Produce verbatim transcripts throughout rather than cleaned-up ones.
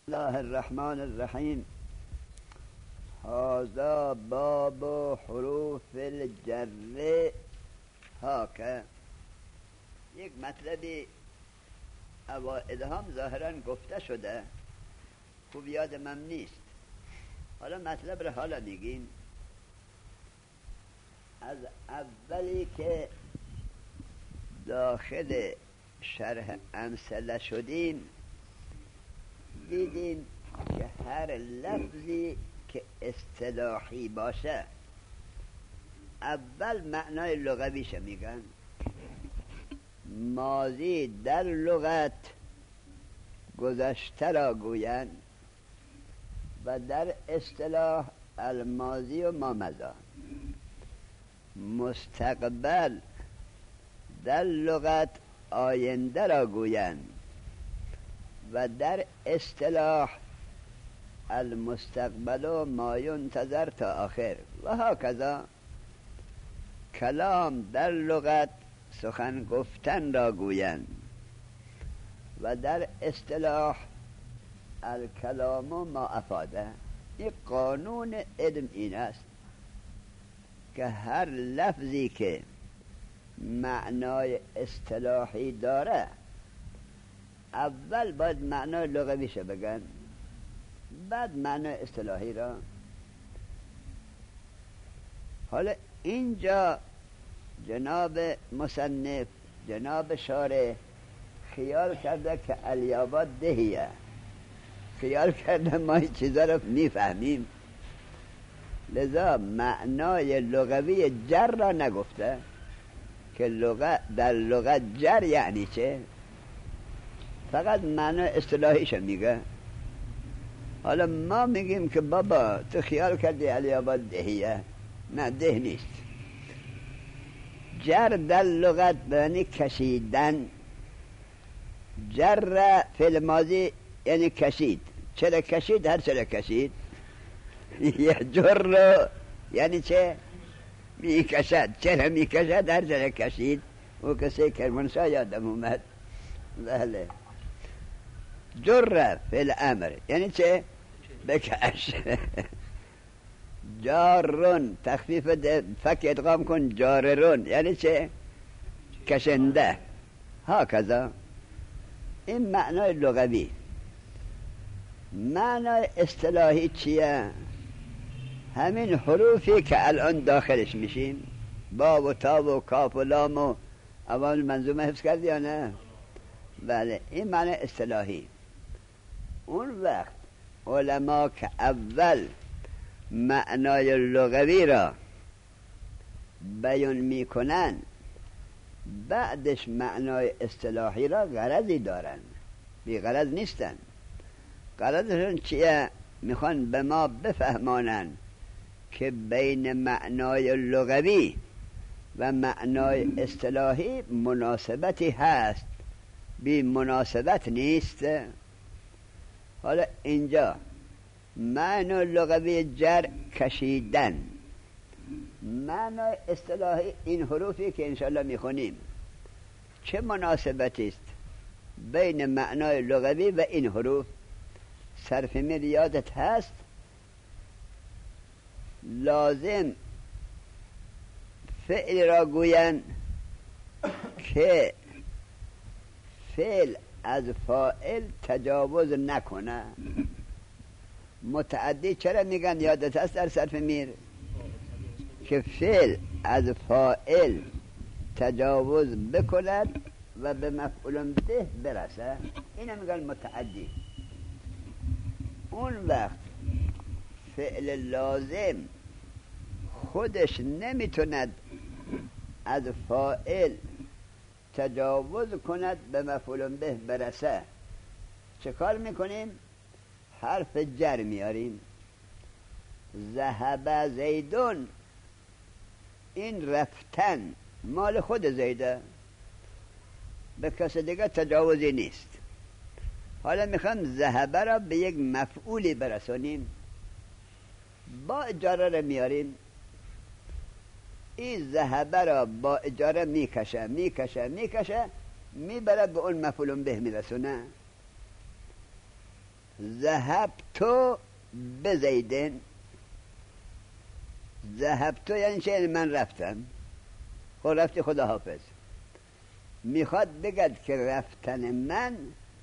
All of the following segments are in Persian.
الله الرحمن الرحیم. هذا باب حروف الجر هاکه. یک مطلبی اوائل هم ظاهرا گفته شده، خوب یادم هم نیست. حالا مطلب رو حالا میگیم. از اولی که داخل شرح امثله شدیم دیدیم که هر لفظی که اصطلاحی باشه اول معنای لغویش میگن. ماضی در لغت گذشته را گوین و در اصطلاح الماضی و ما مضی. مستقبل در لغت آینده را گویند و در اصطلاح المستقبل و ما ینتظر تا آخر و هکذا. کلام در لغت سخن گفتن را گویند و در اصطلاح الکلام و ما افاده. یک قانون علم این است که هر لفظی که معنای اصطلاحی داره اول باید معنای لغویش بگن، بعد معنای اصطلاحی را. حالا اینجا جناب مصنف، جناب شارح خیال کرده که الیابات دهیه، خیال کرده ما این چیزا رو میفهمیم، لذا معنای لغوی جر را نگفته که لغت در لغت جر یعنی چه، فقط معنای اصطلاحیش میگه. حالا ما میگیم که بابا تو خیال کردی الیابات دهیه، نه ده نیست. جر در لغت یعنی کشیدن. جر فعل ماضی یعنی کشید. چرا کشید؟ هر چرا کشید. یه جر یعنی چه؟ میکشد. چرا میکشد؟ هر چرا کشید. او کسی کرمانشاه یادم اومد. بله. جر فعل امر یعنی چه؟ بکش. جارون تخفیف فک ادغام کن، جاررون یعنی چه؟ کشنده. هکذا. این معنای لغوی. معنای اصطلاحی چیه؟ همین حروفی که الان داخلش میشیم، با و تا و کاف و لام و اول منظومه حفظ کردی یا نه؟ بله، این معنی اصطلاحی. اون وقت علما که اول معنای لغوی را بیان میکنن بعدش معنای اصطلاحی را غرضی دارن، بی غرض نیستن. غرضشون چیه؟ میخوان به ما بفهمانن که بین معنای لغوی و معنای اصطلاحی مناسبتی هست، بی مناسبت نیست. حالا اینجا معنای لغوی جر کشیدن، معنای اصطلاحی این حروفی که انشاءالله میخونیم، چه مناسبتی است بین معنای لغوی و این حروف؟ صرف میر یادت هست؟ لازم فعل را گوین که فعل از فاعل تجاوز نکنه. متعدی چرا میگن یادت هست در صرف میر؟ که فعل از فاعل تجاوز بکند و به مفعول به برسه، اینو میگن متعدی. اون وقت فعل لازم خودش نمیتوند از فاعل تجاوز کند به مفعول به برسه. چه کار میکنیم؟ حرف جر میاریم. ذهب زیدون، این رفتن مال خود زیده، به کس دیگه تجاوزی نیست. حالا میخوام ذهب را به یک مفعولی برسانیم، با اجاره را میاریم. این ذهب را با اجاره میکشه میکشه میکشه میبره به اون مفعول به میرسونه. ذهبت بزیدن. ذهبت یعنی چه؟ من رفتم. خب رفتی خدا حافظ. میخواد بگد که رفتن من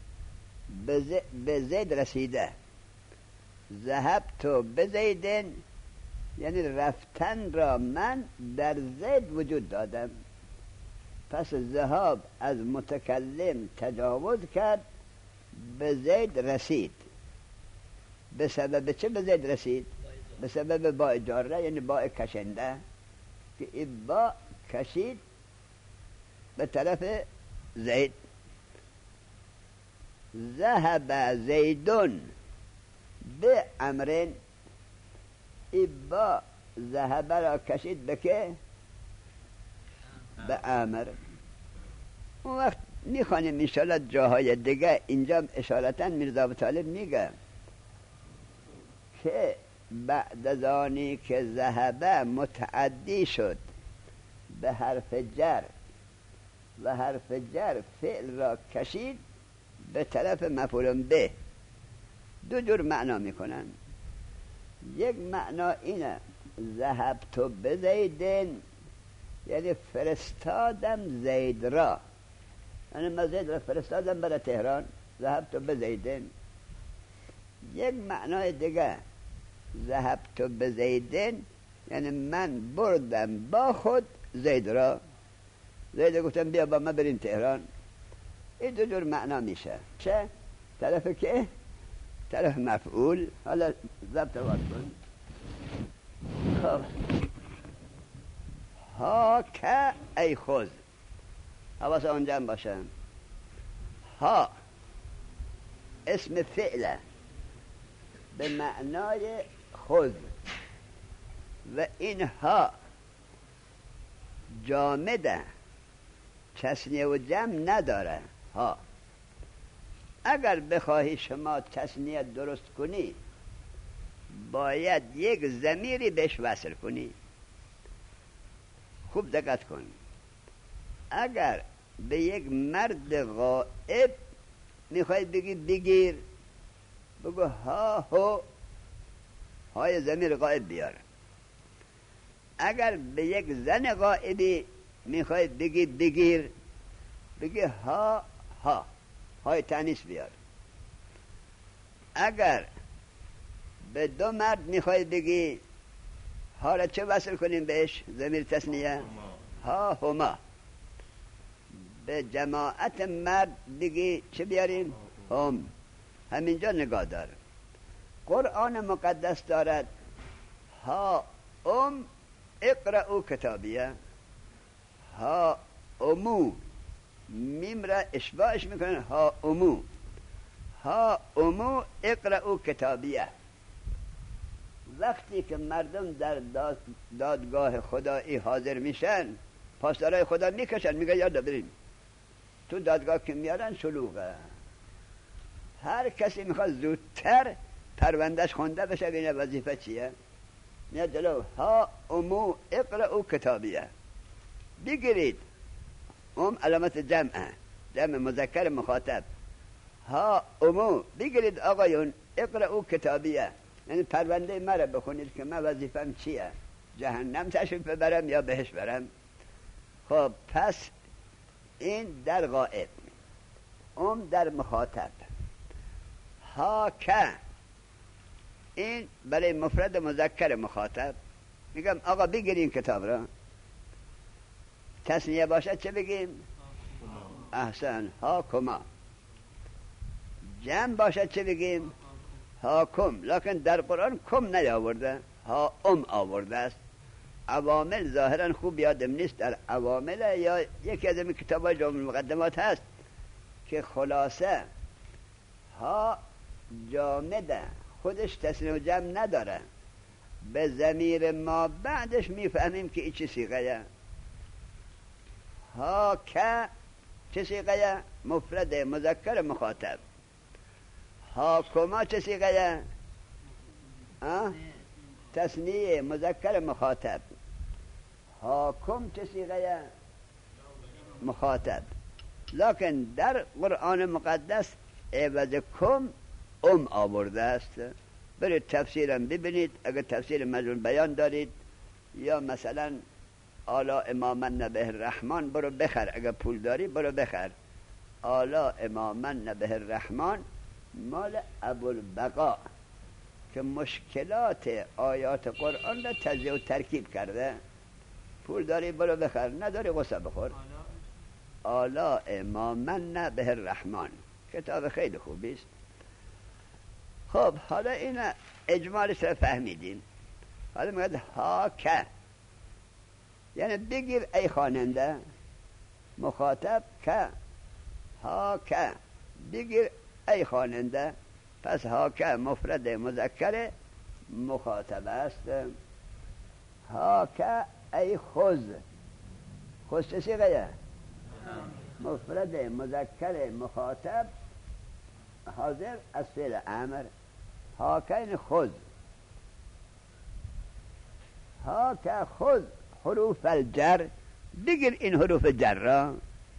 به زید رسیده. ذهبت بزیدن یعنی رفتن را من در زید وجود دادم. پس ذهاب از متکلم تجاوز کرد، به زید رسید. به سبب چه به زید رسید؟ به سبب با جاره، یعنی با کشنده، که این با کشید به طرف زید. ذهب زیدون به امرین. این با ذهب را کشید به که؟ به امر. اون وقت میخوانیم انشاءالله جاهای دیگه. اینجا اشارتا میرزا ابو طالب میگه که بعد از آنی که ذهبه متعدی شد به حرف جر و حرف جر فعل را کشید به طرف مفعول به، دو جور معنا میکنن. یک معنا اینه ذهبت بزیدن یعنی فرستادم زید را، یعنی من زید را فرستادم برای تهران، ذهبت بزیدن. یک معنای دیگه ذهبت بزیدن یعنی من بردم با خود زید را. زید گفتم بیا با ما بریم تهران. این دو جور معنا میشه. چه؟ طرف که؟ طرف مفعول. حالا ضبط وارد کن. خب ها که ای خوز، حواس آنجا هم باشه. ها اسم فعله به معنای خود و این ها جامده، تثنیه و جمع نداره. ها اگر بخواهی شما تثنیه درست کنی باید یک ضمیری بهش وصل کنی. خوب دقت کن. اگر به یک مرد غائب میخوای بگی بگیر، بگو ها هو، های ضمیر غائب بیار. اگر به یک زن غائبی میخوای بگی بگیر، بگی ها ها، های تانیث بیار. اگر به دو مرد میخوای بگی ها را چه وصل کنیم بهش؟ ضمیر تثنیه ها هما. به جماعت مرد بگی چه بیاریم؟ هم. همینجا نگاه دار. قرآن مقدس دارد ها ام اقرأو کتابیه، ها امو، میم را اشباهش میکنن ها امو، ها امو اقرأو کتابیه. وقتی که مردم در داد دادگاه خدایی حاضر میشن، پاسدارای خدا میکشن، میگه یادا بریم. تو دادگاه که میارن شلوغه. هر کسی میخواد زودتر پروندهش خونده بشه، بینه وظیفه چیه؟ میاد جلو ها امو اقرأو کتابیه، بگیرید. ام علامت جمعه، جمع مذکر مخاطب. ها امو بگیرید آقایون، اقرأو کتابیه یعنی پرونده مرا بخونید که من وظیفم چیه، جهنم تشریف ببرم یا بهش برم. خب پس این در غائب، ام در مخاطب. ها که این برای مفرد مذکر مخاطب. میگم آقا بگیرین کتاب را. تثنیه باشد چه بگیم؟ احسن، ها کما. جمع باشد چه بگیم؟ ها کم. لکن در قرآن کم نیاورده، ها ام آورده است. عوامل ظاهرا خوب یادم نیست، در عوامل یا یکی از این کتاب‌های جامع المقدمات هست که خلاصه ها جامده، خودش تثنیه و جمع نداره. به ضمیر ما بعدش میفهمیم که این چه صیغه. ها که چه صیغه؟ مفرد مذکر مخاطب. ها کما چه صیغه؟ تثنیه مذکر مخاطب. ها کم چه صیغه؟ مخاطب. لکن در قرآن مقدس عوض کم ام آورده است. برید تفسیرم ببینید، اگر تفسیر مجموع بیان دارید یا مثلا آلا امامن به الرحمن برو بخر، اگر پول داری برو بخر. آلا امامن به الرحمن مال ابوالبقا که مشکلات آیات قرآن را تجزیه و ترکیب کرده. پول داری برو بخر، نداری غصه بخور. آلا امامن به الرحمن کتاب خیلی خوبی است. خب حالا این اجمالش را فهمیدیم. حالا میگه ها که، یعنی بگیر ای خواننده، مخاطب که، ها که بگیر ای خواننده. پس ها که مفرد مذکر مخاطب است. ها که ای خوز، خوز چه سیغه؟ مفرد مذکر مخاطب حاضر از فعل امر. ها که این خوز، ها که خوز حروف الجر، بگیر این حروف جر را.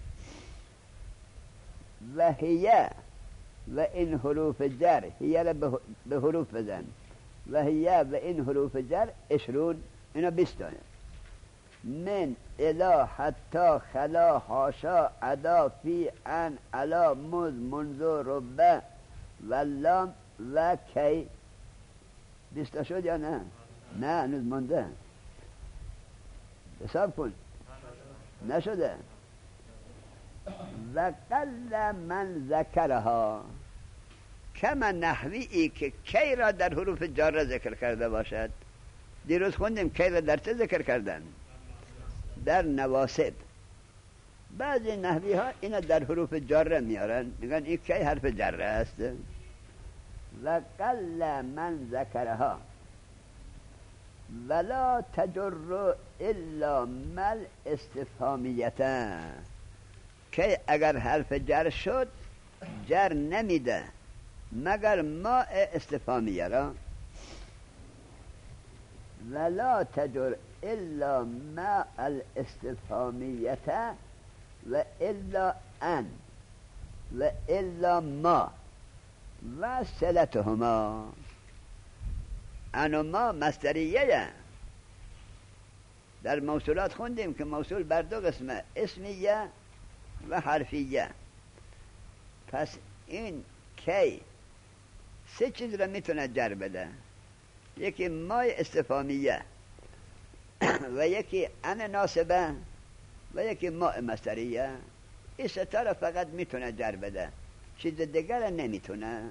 و هیه، و این حروف جر، هیه را به حروف بزن. و هیه و این حروف جر اشرون، اینا بیستانه. من الا حتی خلا حاشا عدا فی ان علا مز منذ ربه و لام و کی. بیستا شد یا نه؟ نه هنوز مونده. حساب کن. نشده. و قل من ذکرها، کما نحوی ای که کی را در حروف جار ذکر کرده باشد. دیروز خوندیم کی را در چه ذکر کردن؟ در نواسب. بعضی نحوی ها اینا در حروف جار میارن، میگن این کی حرف جر است. و قل من ذکرها ولا تجر الا مل استفهامیتا، که اگر حرف جر شد جر نمیده مگر ما استفهامیه را. ولا تجر الا ما الاستفهامیتا و الا ان و الا ما و صلتهما. ان و ما مصدریه. در موصولات خوندیم که موصول بر دو قسمه، اسمیه و حرفیه. پس این کی سه چیز را میتونه جر بده. یکی مای استفهامیه و یکی ان ناسبه و یکی ما مصدریه. این ستا را فقط میتونه جر بده، چیز دیگر نمیتونه.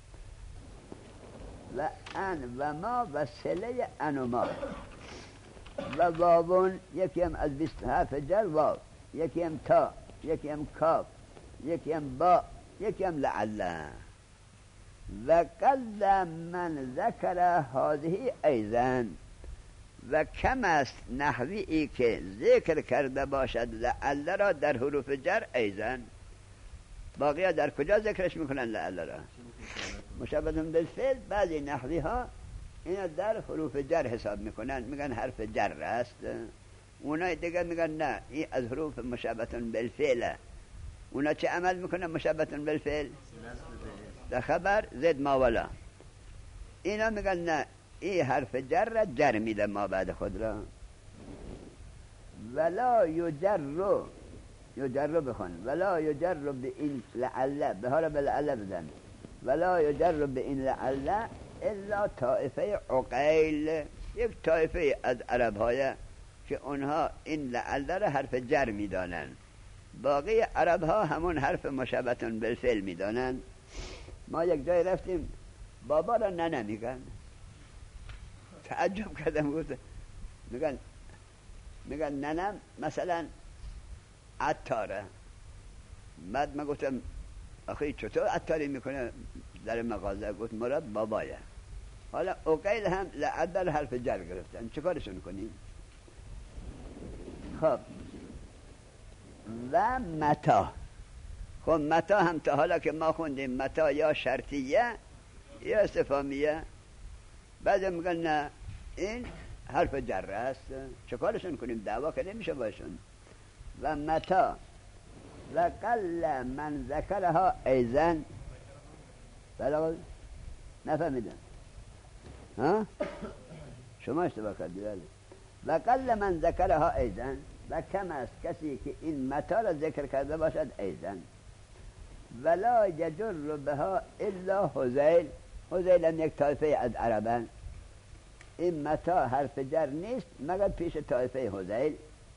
و ان و ما و صله ان و ما و واون، یکی هم از بیست حرف جر واو، یکی هم تا، یکی هم کاف، یکی هم با، یکی هم لعله. و قل من ذکر هذه ایضا، و کم است نحوی ای که ذکر کرده باشد لعله را در حروف جر ایضا. باقی ها در کجا ذکرش میکنن لعله را؟ مشابه بالفعل. بعضی نحوی ها اینا در حروف جر حساب میکنن، میگن حرف جر است. اونای دیگه میگن نه این از حروف مشابه بالفعل. اونا چه عمل میکنن مشابه بالفعل؟ در خبر زد ما ولا. اینا میگن نه این حرف جر را جر میده ما بعد خود را. ولا یجر یجر بخون. ولا یجر به این لعله، به ها را به لعله بزن. ولا یجر به این لعله الا طائفه عقیل، یک طائفه از عرب های که اونها این لعله را حرف جر میدانن. باقی عرب ها همون حرف مشابه بالفعل میدانن. ما یک جای رفتیم بابا را ننه میگن. تعجب کردم، گفتم میگن میگن ننم مثلا عطاره. بعد من گفتم آخه چطور عطاری میکنه در مغازه؟ گفت مراد بابایه. حالا اوقیل هم لعدل حرف جر گرفتن، چه کارشون کنیم؟ خب و متا. خب متا هم تا حالا که ما خوندیم متا یا شرطیه یا استفهامیه. بعد میگن نه این حرف جر است، چه کارشون کنیم؟ دعوا که نمیشه باشون. و متا و قل من ذکرها ایزن. بله نفهمیدم ها شما اشتباه کردید. و قل من ذکرها ایضا، و کم است کسی که این متا را ذکر کرده باشد ایضا. ولا یجر بها الا هذیل، هذیل هم یک طایفه از عربن. این متا حرف جر نیست مگر پیش طایفه هذیل.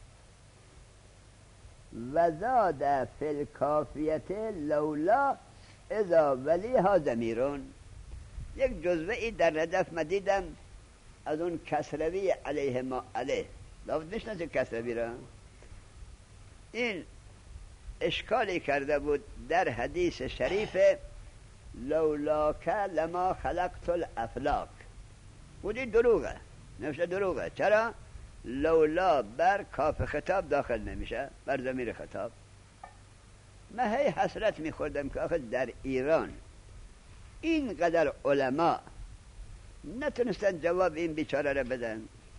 و زاد فی الکافیت لولا اذا ولیها ضمیرون. یک جزوه ای در ردف مدیدم از اون کسروی علیه ما علیه لابد نشناسید کسروی را. این اشکالی کرده بود در حدیث شریف لولاک لما خلقت الافلاک. بودی دروغه، نمیشه دروغه. چرا؟ لولا بر کاف خطاب داخل نمیشه، بر ضمیر خطاب. من هی حسرت میخوردم که آخه در ایران اینقدر علما نتونستن جواب این بیچاره را بدن.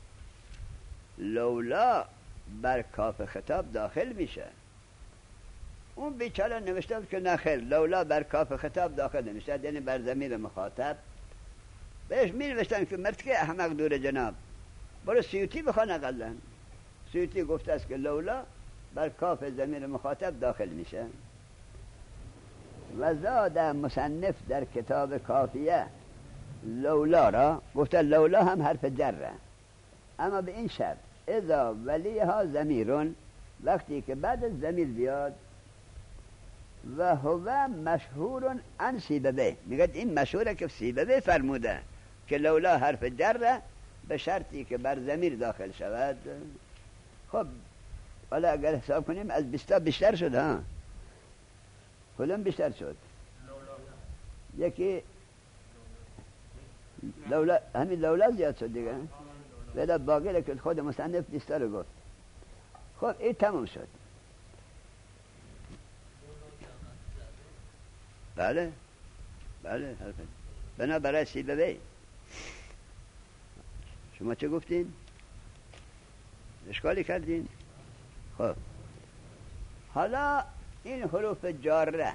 لولا بر کاف خطاب داخل میشه. اون بیچاره نوشته بود که نخیر، لولا بر کاف خطاب داخل نمیشه، یعنی بر ضمیر مخاطب. بهش می نوشتن که مرد که احمق دور جناب، برو سیوطی بخوان. اقلا سیوطی گفته است که لولا بر کاف ضمیر مخاطب داخل میشه. و زاد مصنف در کتاب کافیه لولا را گفته لولا هم حرف جره، اما به این شرط اذا ولیها ضمیرون، وقتی که بعد از ضمیر بیاد. و هو مشهور عن سیبوی، میگه این مشهوره که سیبوی فرموده که لولا حرف جره به شرطی که بر ضمیر داخل شود. خب حالا اگر حساب کنیم از بیستا بیشتر شد ها. کدوم بیشتر شد؟ یکی لولا، همین لولا زیاد شد دیگه. ولی باقی را که خود مصنف بیستا رو گفت. خب این تمام شد. بله بله بنا برای سیبوی. شما چه گفتین؟ اشکالی کردین؟ خب حالا این حروف جاره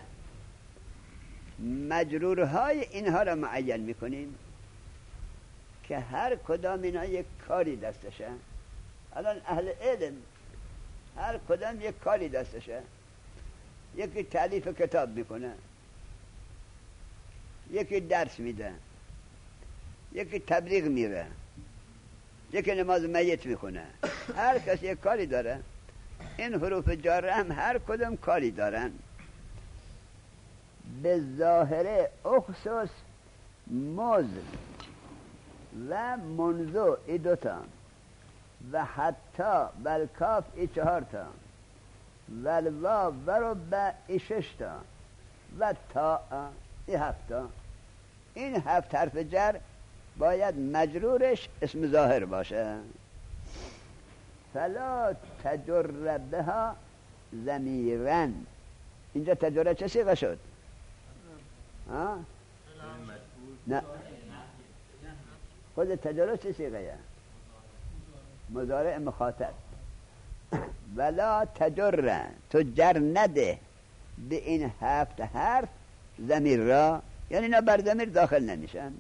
مجرورهای اینها را معین میکنیم که هر کدام اینا یک کاری دستشه. الان اهل علم هر کدام یک کاری دستشه. یکی تالیف کتاب میکنه، یکی درس میده، یکی تبلیغ میره، یکی نماز میت میخونه. هر کس یک کاری داره. این حروف جاره هم هر کدام کاری دارن. به ظاهر اخصوص مز و منزو ای دوتا و حتی بالکاف ای چهار تا و الوا و رب ای شش تا و تا ای هفت تا. این هفت حرف جر باید مجرورش اسم ظاهر باشه. فلا تجر بها ضمیرن. اینجا تجره چه صیغه شد؟ ها؟ نه خود تجره چه صیغه؟ مضارع مخاطب. ولا تجر، تو جر نده به این هفت حرف ضمیر را، یعنی اینا بر ضمیر داخل نمیشن.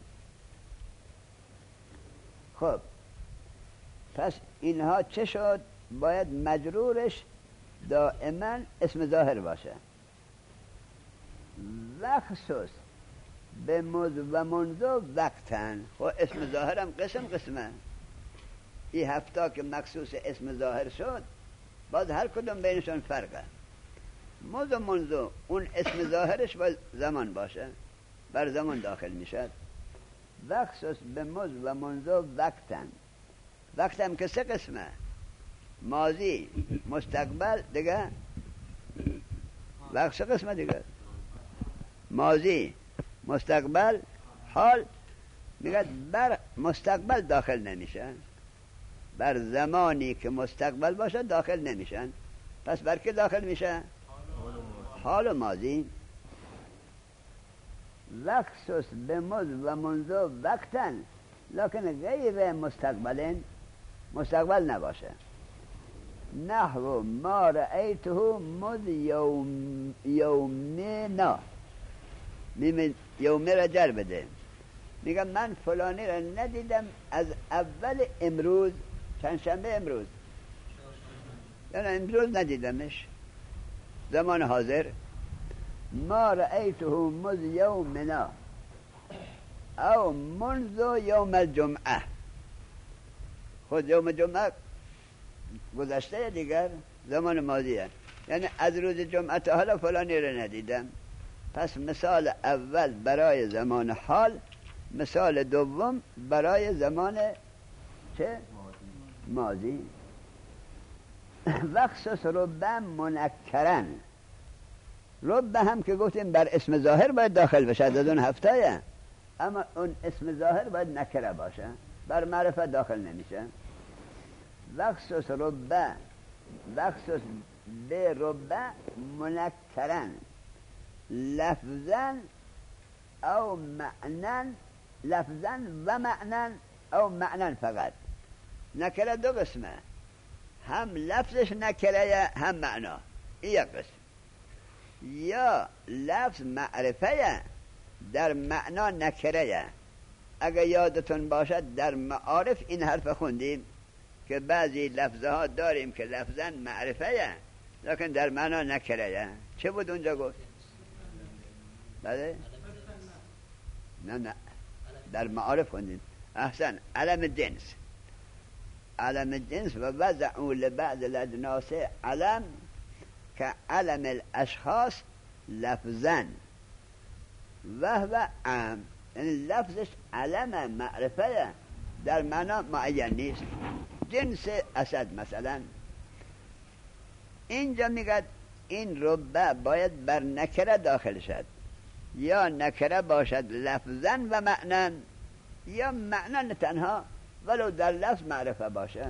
خب پس اینها چه شد؟ باید مجرورش دائما اسم ظاهر باشه. وخصوص به مز و منذ وقتن. خب اسم ظاهر هم قسم قسمه. این هفتا که مخصوص اسم ظاهر شد باز هر کدوم بینشون فرقه. مز و منذ اون اسم ظاهرش باید زمان باشه، بر زمان داخل میشد. وخصوص به مز و منذ وقتن. وقت هم که سه قسمه، ماضی، مستقبل دیگه. وقت سه قسمه دیگه، ماضی، مستقبل، حال. میگه بر مستقبل داخل نمیشن، بر زمانی که مستقبل باشه داخل نمیشن. پس بر که داخل میشه؟ حال و ماضی. وخصوص به مز و منذ وقتن لکن غیر مستقبلن، مستقبل نباشه. نحو ما رأیته مذ یوم یومنا. میم یوم را جر بده. میگم من فلانی را ندیدم از اول امروز، چند شنبه امروز، یعنی امروز ندیدمش زمان حاضر. ما رأیته مذ یومنا او منذ یوم الجمعه. خود یوم جمعه گذشته دیگر، زمان ماضیه، یعنی از روز جمعه تا حالا فلانی را ندیدم. پس مثال اول برای زمان حال، مثال دوم برای زمان چه؟ ماضی. وخصوص ربه منکرن، ربه هم که گفتیم بر اسم ظاهر باید داخل بشه از اون هفتهه، اما اون اسم ظاهر باید نکره باشه، بر معرفت داخل نمیشه. وخصوص ربه، وخصوص به ربه منکرن لفظا او معنن، لفظا و معنن او معنن فقط. نکره دو قسمه، هم لفظش نکره هم معنا، این یک قسم. یا لفظ معرفه در معنا نکره. اگر یادتون باشد در معارف این حرف خوندیم که بعضی لفظه ها داریم که لفظا معرفه لکن در معنا نکره. چه بود اونجا گفت؟ بله؟ نه نه در معارف خوندیم. احسن. علم جنس، علم جنس و وضعوا لبعض الاجناس علم که علم الاشخاص لفظا و هو عام، یعنی لفظش علم معرفه در معنا معین نیست. جنس اسد مثلا، اینجا میگه این ربه باید بر نکره داخل شد، یا نکره باشد لفظا و معنن، یا معنن تنها ولو در لفظ معرفه باشه.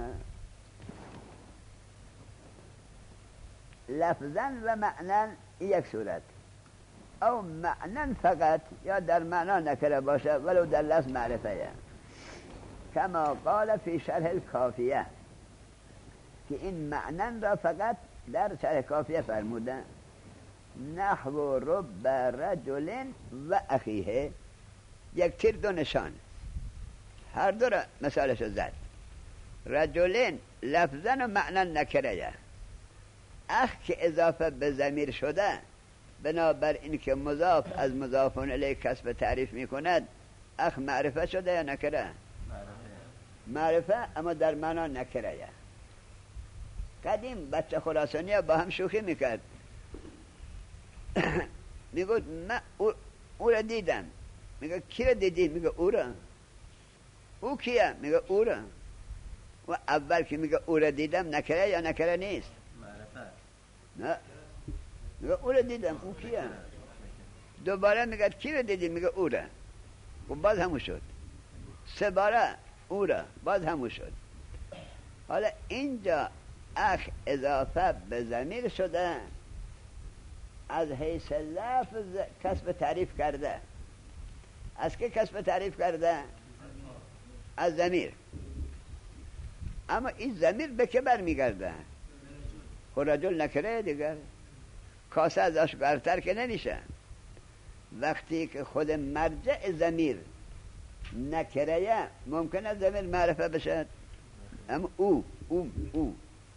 لفظا و معنن یک صورت، او معنن فقط، یا در معنا نکره باشه ولو در لفظ معرفه. کما قال فی شرح الکافیه، که این معنن را فقط در شرح کافیه فرموده. نحو رب رجل و اخیه، یک تیر دو نشان، هر دو را مثالش زد. رجلین لفظا و معنا نکره، اخ که اضافه به ضمیر شده بنابر این که مضاف از مضافون الیه کسب تعریف میکند، اخ معرفه شده یا نکره؟ معرفه، اما در معنا نکره. قدیم بچه خراسانی با هم شوخی میکرد، میگود من او, او را دیدم. میگه کی را دیدی؟ میگه او را. او کیه؟ میگه او را. و اول که میگه او را دیدم نکره یا نکره نیست؟ معرفه. نه میگه او را دیدم، او کیه؟ دوباره میگه کی را دیدی؟ میگه او را. و باز همون شد. سه باره او را، باز همون شد. حالا اینجا اخ اضافه به ضمیر شده، از حیث لفظ کسب تعریف کرده. از که کسب تعریف کرده؟ از ضمیر. اما این ضمیر به که برمیگرده؟ خود رجل نکره دیگر، کاسه از آش برتر که نمیشه. وقتی که خود مرجع ضمیر نکره، ممکنه ضمیر معرفه بشه. اما او او او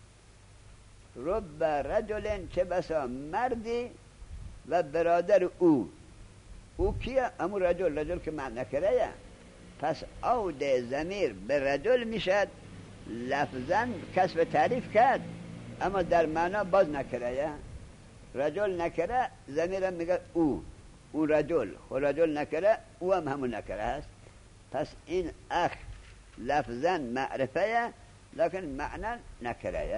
رب رجل، چه بسا مردی و برادر او. او کیه؟ امو رجل، رجل که معنی نکره. پس عود ضمیر به رجل میشد، لفظا کسب تعریف کرد اما در معنا باز نکره. رجل نکره، ضمیر میگه او، او رجل، و رجل نکره، او هم همون نکره هست. پس این اخ لفظا معرفه لکن معنا نکره.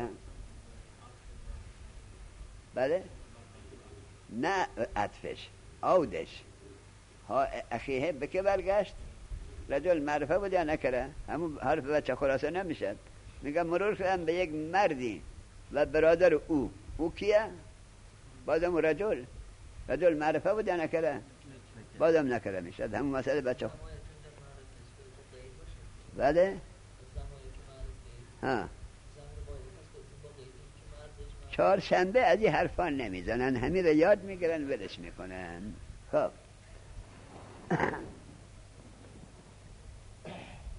بله؟ نه عطفش، عودش. ها اخیه به که برگشت؟ رجل معرفه بود یا نکره؟ همون حرف بچه خلاصه نمیشد. میگم مرور کردم به یک مردی و برادر او. او کیه؟ بازم رجل. رجل معرفه بود یا نکره؟ بازم نکره میشد. همون مسئله بچه خلاصه. بله؟ ها چهار شنبه از این حرفان نمیزنن، همین رو یاد میگیرن ولش میکنن. خب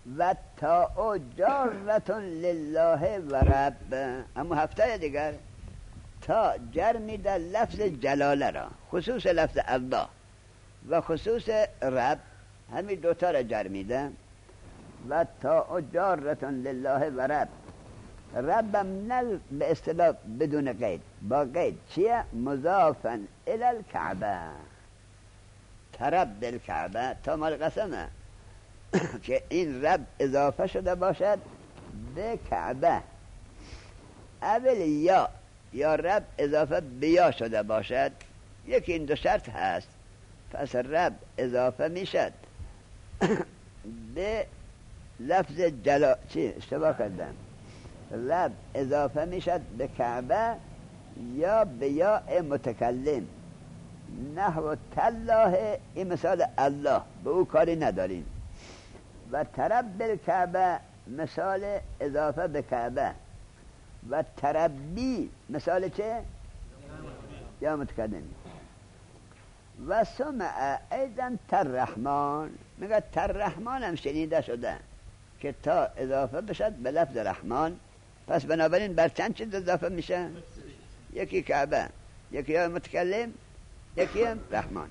و تا جارتون لله و رب. اما هفته دیگر تا جر میده لفظ جلاله را، خصوص لفظ الله و خصوص رب، همین دوتا را جر میده. و تا جارتون لله و رب، ربم نه به اصطلاح بدون قید، با قید. چیه؟ مضافا الی الکعبه، ترب الکعبه، تا مال قسمه که این رب اضافه شده باشد به کعبه. اول یا یا رب اضافه بیا شده باشد، یکی این دو شرط هست. پس رب اضافه میشد به لفظ جلا چی اشتباه کردم، رب اضافه میشد به کعبه یا به یا متکلم. نحو تالله، این مثال الله، به او کاری نداریم. و ترب بالکعبه، مثال اضافه به کعبه. و تربی مثال چه؟ یا متکلم. و سمع ایضا تررحمان، میگه تررحمان هم شنیده شده که تا اضافه بشد به لفظ رحمان. پس بنابراین بر چند چیز اضافه میشه؟ یکی کعبه، یکی یا متکلم، یکی هم رحمان.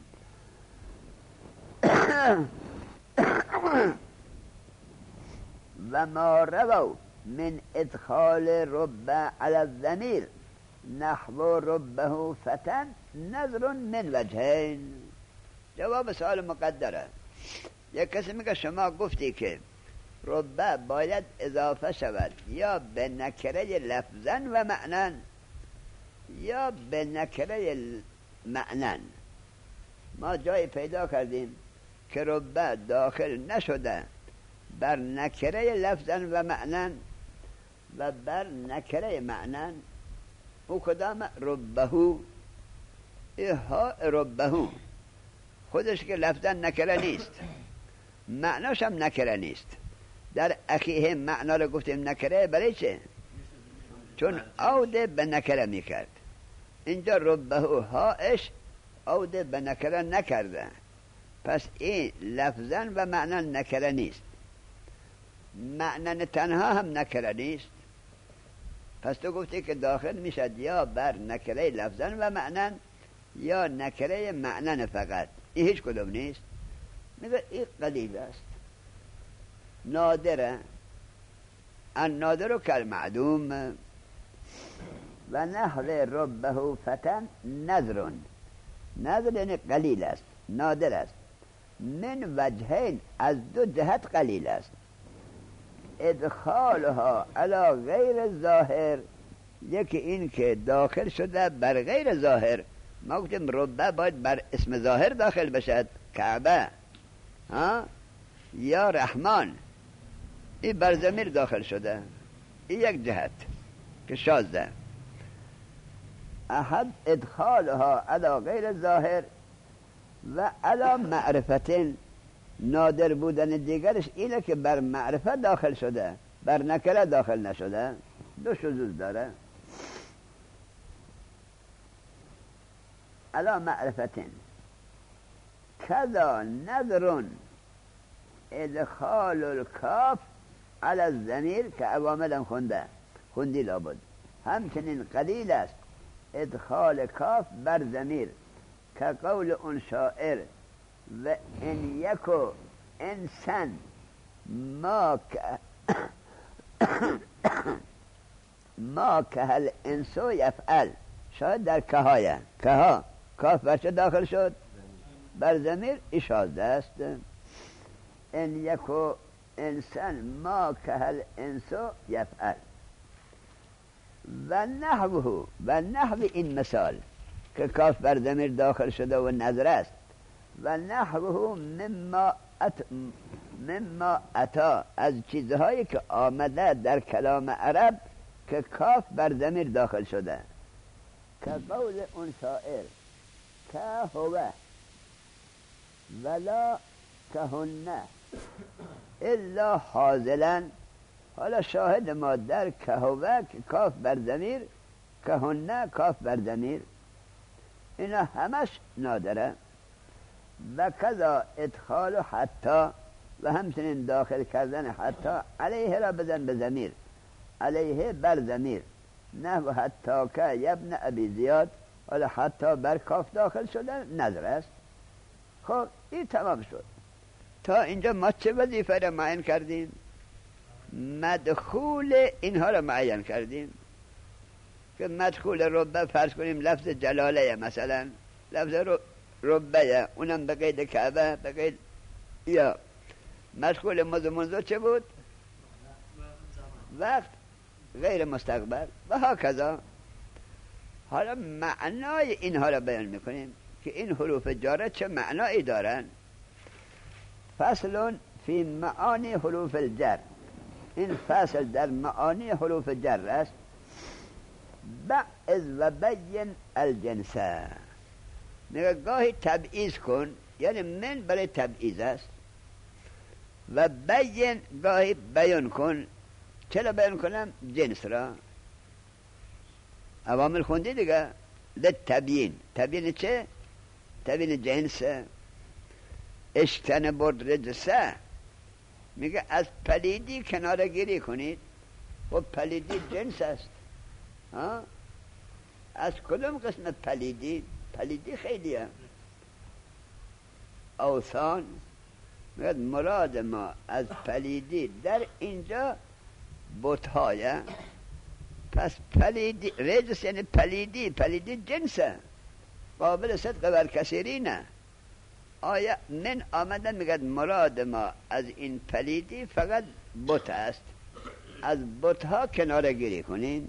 و ما رو من ادخال رب على الضمیر نحو ربه فتن نظر من وجهین. جواب سوال مقدره. یک کسی میگه شما گفتی که ربه باید اضافه شود یا به نکره لفظا و معنن یا به نکره معنن. ما جای پیدا کردیم که ربه داخل نشده بر نکره لفظا و معنن و بر نکره معنن. او کدام؟ ربهو. ایها ربهو خودش که لفظا نکره نیست، معناش هم نکره نیست. در اخیه معنا رو گفتیم نکره، برای چه؟ چون عوده به نکره میکرد. اینجا ربهو هاش عوده به نکره نکرده، پس این لفظا و معنا نکره نیست، معنی تنها هم نکره نیست. پس تو گفتی که داخل میشد یا بر نکره لفظا و معنا یا نکره معنا فقط. این هیچ کدوم نیست. میگه این قلیل است، نادره. النادر کالمعدوم. و نحو ربه فتن نظر، نظر یعنی قلیل است، نادر است. من وجهین، از دو جهت قلیل است. ادخالها علی غیر ظاهر، یکی این که داخل شده بر غیر ظاهر. ما گفتیم ربه باید بر اسم ظاهر داخل بشد، کعبه ها یا رحمان. این بر ضمیر داخل شده، این یک جهت که شازده. احد ادخالها علی غیر ظاهر و علی معرفتین. نادر بودن دیگرش اینه که بر معرفت داخل شده، بر نکره داخل نشده. دو شذوذ داره. علی معرفتین کذا نظر ادخال الکاف علی الضمیر، که عوامل خونده خوندی لابد. همچنین قلیل است ادخال کاف بر ضمیر، که قول اون شاعر و ان یکو انسان ما که ما که هل انسو یفعل. شاید در کهایه، کها کاف برچه داخل شد؟ بر ضمیر اشاده است. ان یکو انسان ما که هل انسو یفعل. و نحوه، و نحو این مثال که کاف بر ضمیر داخل شده و نظر است. و نحوه مما ات مما اتا، از چیزهایی که آمده در کلام عرب که کاف بر ضمیر داخل شده، که قول اون شاعر که هو ولا که هنه الا حاضلا. حالا شاهد ما در که هو که کاف بر ضمیر، که هنه کاف بر ضمیر، اینا همش نادره. و کذا ادخال حتی، و همچنین داخل کردن حتی علیه را بزن به ضمیر، علیه بر ضمیر، نه و حتی که یبن ابی زیاد، حالا حتی بر کاف داخل شدن نظر است. خب این تمام شد. تا اینجا ما چه وظیفه را معین کردیم؟ مدخول اینها را معین کردیم که مدخول ربه فرض کنیم لفظ جلاله، مثلا لفظ ربه اونم به قید کعبه، به قید یا مدخول مض منذ چه بود؟ وقت غیر مستقبل و هکذا. حالا معنای اینها را بیان میکنیم که این حروف جاره چه معنایی دارن. فصل فی معانی حروف الجر، این فصل در معانی حروف جر است. بعض و بین الجنسه، میگه گاهی تبعیض کن، یعنی من برای تبعیض است، و بین گاهی بیان کن. چرا بیان کنم؟ جنس را. عوامل خوندی دیگه. للتبیین، تبیین چه؟ تبیین جنس. اشتن برد رجسه، میگه از پلیدی کناره گیری کنید. و پلیدی جنس است. ها؟ از کدوم قسم پلیدی؟ پلیدی خیلیه. اوثان، میگه مراد ما از پلیدی در اینجا بت‌های. پس پلیدی رجس یعنی پلیدی، پلیدی جنسه، قابل صدق بر کثیری نه. آیا من آمدن میگه مراد ما از این پلیدی فقط بت است، از بت‌ها کناره گیری کنین.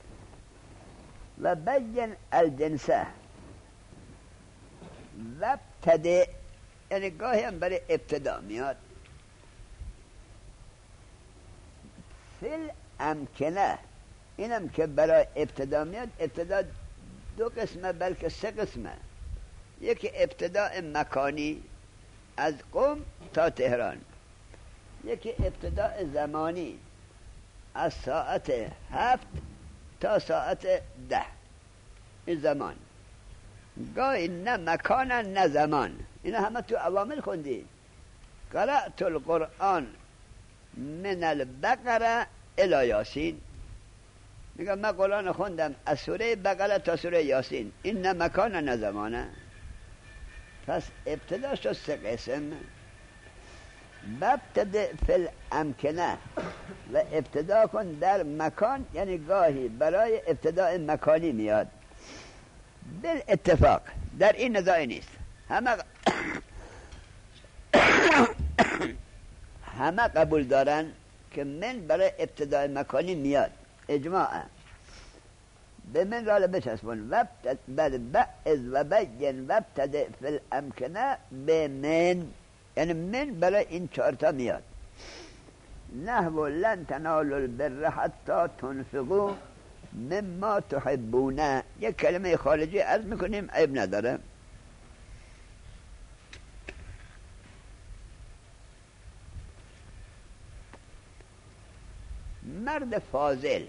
و بین الجنسه و ابتده، یعنی گاهی هم برای ابتدا میاد. فل امکنه، اینم که برای ابتدا میاد. ابتدا دو قسمه بلکه سه قسمه. یکی ابتداء مکانی از قم تا تهران، یکی ابتداء زمانی از ساعت هفت تا ساعت ده. این زمان. گاهی نه مکان نه زمان. اینا همه تو عوامل خوندی. قرأت القرآن من البقره الی یاسین، میگم من قرآن خوندم از سوره بقره تا سوره یاسین. این نه مکان نه زمانه. پس ابتدا شد سه قسم. بابتدع فی الامکنه، و ابتدا کن در مکان، یعنی گاهی برای ابتداء مکانی میاد. بالاتفاق در این نزاعی نیست. همه همه قبول دارن که من برای ابتداء مکانی میاد. اجماعا به من را بچسبون. بعد بعض و بین و ابتدع فی الامکنه به من، یعنی من برای این چهارتا میاد. نحو لن تنالوا البر حتی تنفقوا مما تحبون. یک کلمه خارجی عرض میکنیم، عیب نداره. مرد فاضل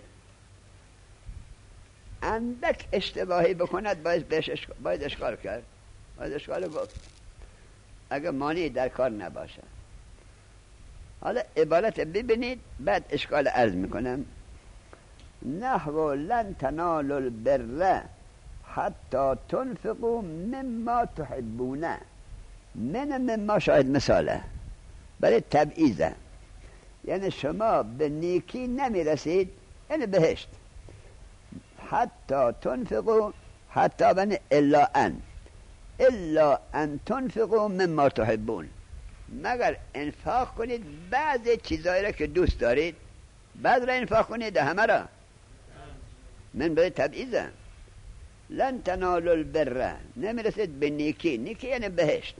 اندک اشتباهی بکند باید بهش اشکال، باید اشکال کرد، باید اشکال گفت اگه مانعی در کار نباشه. حالا عبارت ببینید بعد اشکال عرض میکنم. نحو لن تنالوا البر حتی تنفقوا مما تحبون. من مما شاید مثاله برای تبعیضه، یعنی شما به نیکی نمیرسید، یعنی بهشت. حتی تنفقوا، حتی بنی الا ان، الا ان تنفقوا مما تحبون، مگر انفاق کنید بعضی چیزایی را که دوست دارید، بعد را انفاق کنید همه را. من برای تبعیضه. لن تنالوا البر، نمیرسید به نیکی، نیکی یعنی بهشت.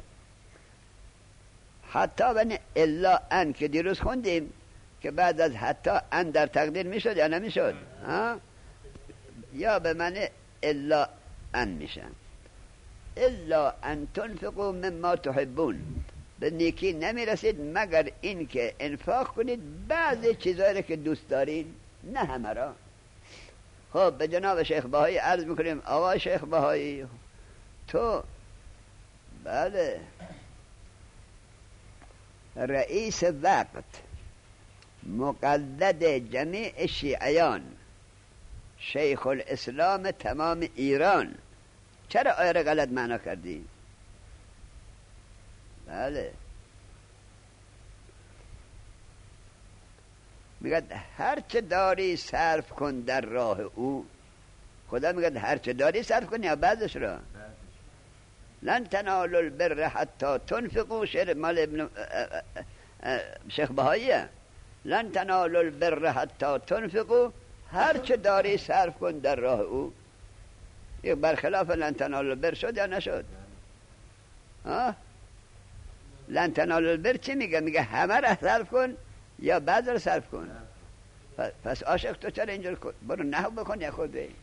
حتی بنی الا ان که دیروز خوندیم که بعد از حتی ان در تقدیر میشد یا نمیشد؟ ها؟ یا به معنی الا ان میشن. الا ان تنفقوا مما تحبون، به نیکی نمیرسید مگر این که انفاق کنید بعضی چیزایی که دوست دارین، نه همه را. خب به جناب شیخ بهایی عرض میکنیم آقای شیخ بهایی، تو بله رئیس وقت مقلد جمیع شیعیان شیخ الاسلام تمام ایران. چرا آیه را غلط معنا کردی؟ بله، میگه هر چه داری صرف کن در راه او. خدا میگه هر چه داری صرف کن یا بعضش را؟ لن تنالوا البر حتی تنفقوا. شعر مال ابن شیخ بهاییه. لن تنالوا البر حتی تنفقوا، هر چه داری صرف کن در راه او. یک برخلاف لن تنالوا البر شد یا نشد؟ ها؟ لن تنالوا البر چی میگه؟ میگه همه را صرف کن یا بعض را صرف کن. پس عاشق تو چرا اینجور کن؟ برو نحو بکن یا خود بی.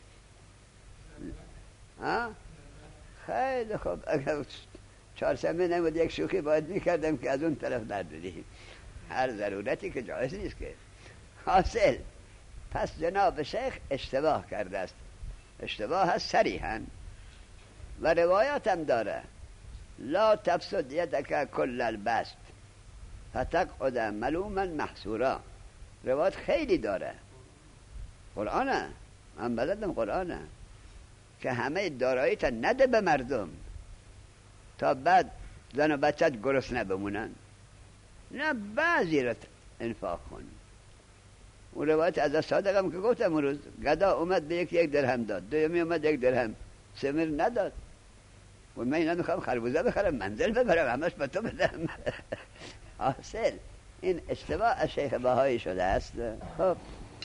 ها؟ خیلی خوب. اگر چهار سمه نمود یک شوخی باید میکردم که از اون طرف نرددیم. هر ضرورتی که جایز نیست که. حاصل پس جناب شیخ اشتباه کرده است. اشتباه هست صریحاً و روایات هم داره. لا تبسط یدک کل البسط فتقعد ملوما محسورا. روایت خیلی داره. قرآنه، من بلدم قرآنه که همه دارایی تا نده به مردم تا بعد زن و بچت گرسنه بمونن. نه، بعضی را انفاق کن. اون روایت از صادق هم که گفتم اون روز گدا اومد به یک یک درهم داد، دومی اومد یک درهم، سمیر نداد. و من اینا میخوام خربوزه بخرم منزل ببرم همش به تو بدم. حاصل این اشتباه از شیخ بهایی شده است. خب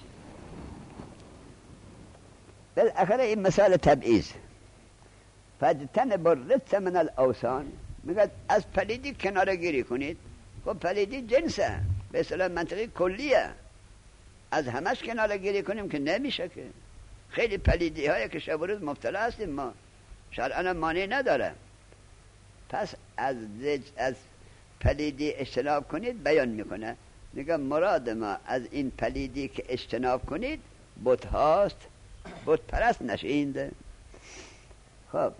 بالاخره این مثال تبعیض. فاجتنبوا الرجس من الاوثان، میگه از پلیدی کناره گیری کنید. خب پلیدی جنسه، به اصطلاح منطقی کلیه. از همش کناره گیری کنیم که نمیشه که. خیلی پلیدی هایی که شب و روز مبتلا هستیم ما، شرعاً مانع نداره. پس از از پلیدی اجتناب کنید بیان میکنه. میگه مراد ما از این پلیدی که اجتناب کنید بت هاست، بت پرست نشیند. خب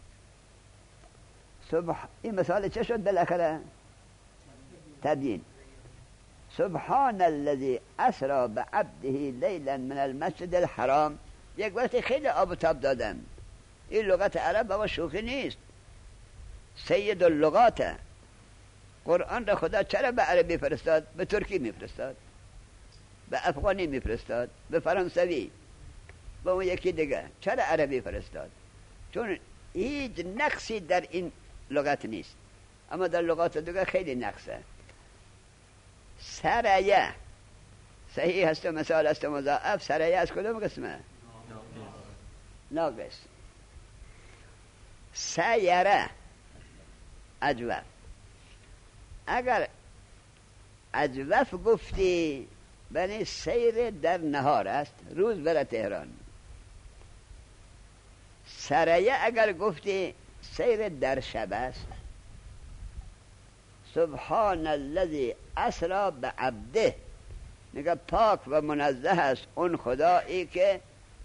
صبح این مثال چه شد بالاخره؟ تبیین. سبحان الذي اسرا بعبده لیلا من المسجد الحرام. یک وقتی خیلی آب و تاب دادم. این لغت عرب بابا شوخی نیست، سید اللغات. قرآن را خدا چرا به عربی فرستاد؟ به ترکی میفرستاد، به افغانی میفرستاد، به فرانسوی، به اون یکی دیگه. چرا عربی فرستاد؟ چون هیچ نقصی در این لغت نیست، اما در لغات دیگه خیلی نقصه. سریه صحیح هست و مثال هست مضاعف. سریه از کدوم قسمه؟ ناقص. سیره اجوف. اگر اجوف گفتی بنی سیر در نهار است، روز بره تهران. سریه اگر گفتی سیر در شب است. سبحان الذی اسرا بعبده، میگه پاک و منزه است اون خدایی که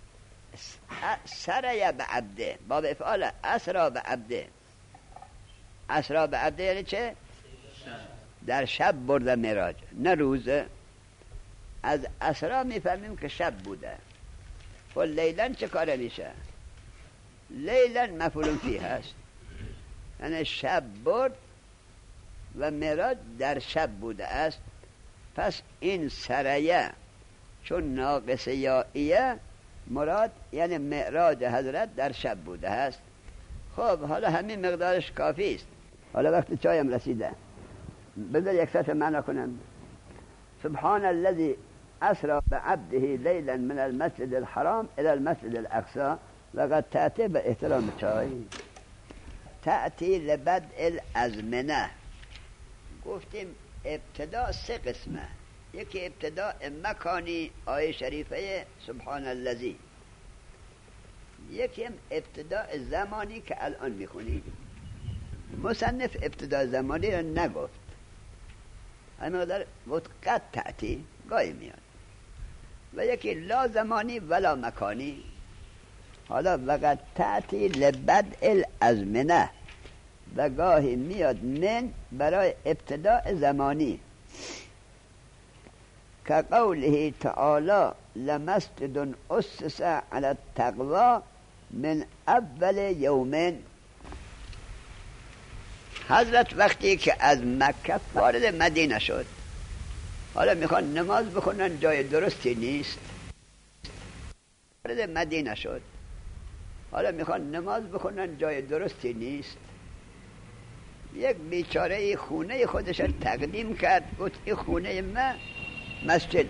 سریه بعبده، باب افعال اسرا بعبده. اسرا بعبده یعنی چه؟ در شب برده معراج، نه روزه. از اسرا میفهمیم که شب بوده. و لیلن چه کاره میشه؟ لیلن مفعول فیه هست، یعنی شب برد و معراج در شب بوده است. پس این سریه چون ناقص یائیه مراد یعنی معراج حضرت در شب بوده است. خب حالا همین مقدارش کافی است. حالا وقت چایم رسیده، بذار یک سطح معنا کنم. سبحان الذي اسرا بعبده لیلا من المسجد الحرام الى المسجد الاقصى. وقد تأتي به احترام چای، تأتي لبدء الازمنه. گفتیم ابتدا سه قسمه. یکی ابتدا مکانی، آیه شریفه سبحان الذی. یکی هم ابتدا زمانی که الان میخونی. مصنف ابتدا زمانی رو نگفت، همین قدر گفت قد تأتی، گاهی میاد. و یکی لا زمانی ولا مکانی. حالا وقت تأتی لبدء الازمنه، و گاهی میاد من برای ابتداء زمانی که قوله تعالی لمسجد اسس علی التقوی من اول یومین. حضرت وقتی که از مکه وارد مدینه شد، حالا میخوان نماز بکنن جای درستی نیست. وارد مدینه شد، حالا میخوان نماز بکنن جای درستی نیست. یک بیچاره خونه خودش تقدیم کرد، گفت این خونه من مسجد.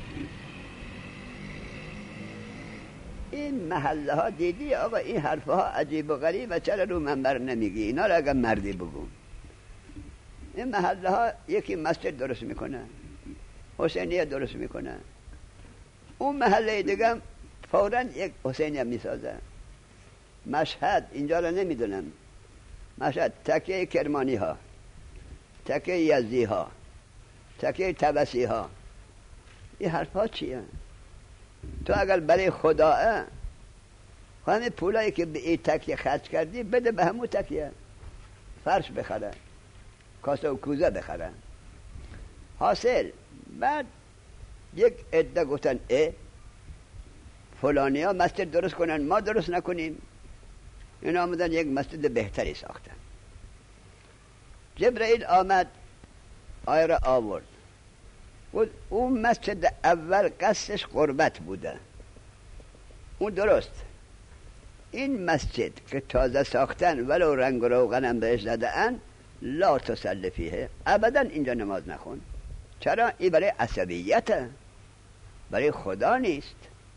این محله ها دیدی آقا این حرف ها عجیب و غریب و چرا رو منبر نمیگی؟ اینا را اگر مردی بگو. این محله ها یکی مسجد درست میکنه، حسینیه درست میکنه، اون محله دیگه فوراً یک حسینیه میسازه. مشهد اینجا را نمیدونم، مشهد تکیه کرمانی ها، تکیه یزدی ها، تکیه طبسی ها. این حرف ها چیه؟ تو اگر برای خداه همه پولایی که به این تکیه خرج کردی بده به همون تکیه، فرش بخره، کاسه و کوزه بخره. حاصل بعد یک عده گفتن اه فلانی ها مسجد درست کنن ما درست نکنیم. این آمدن یک مسجد بهتری ساختن. جبرائیل آمد آیه را آورد، اون مسجد اول قصدش قربت بوده، اون درست. این مسجد که تازه ساختن ولو رنگ و روغنم بهش زدن، لا تصلی فیه، ابدا اینجا نماز نخون. چرا؟ این برای عصبیته، برای خدا نیست.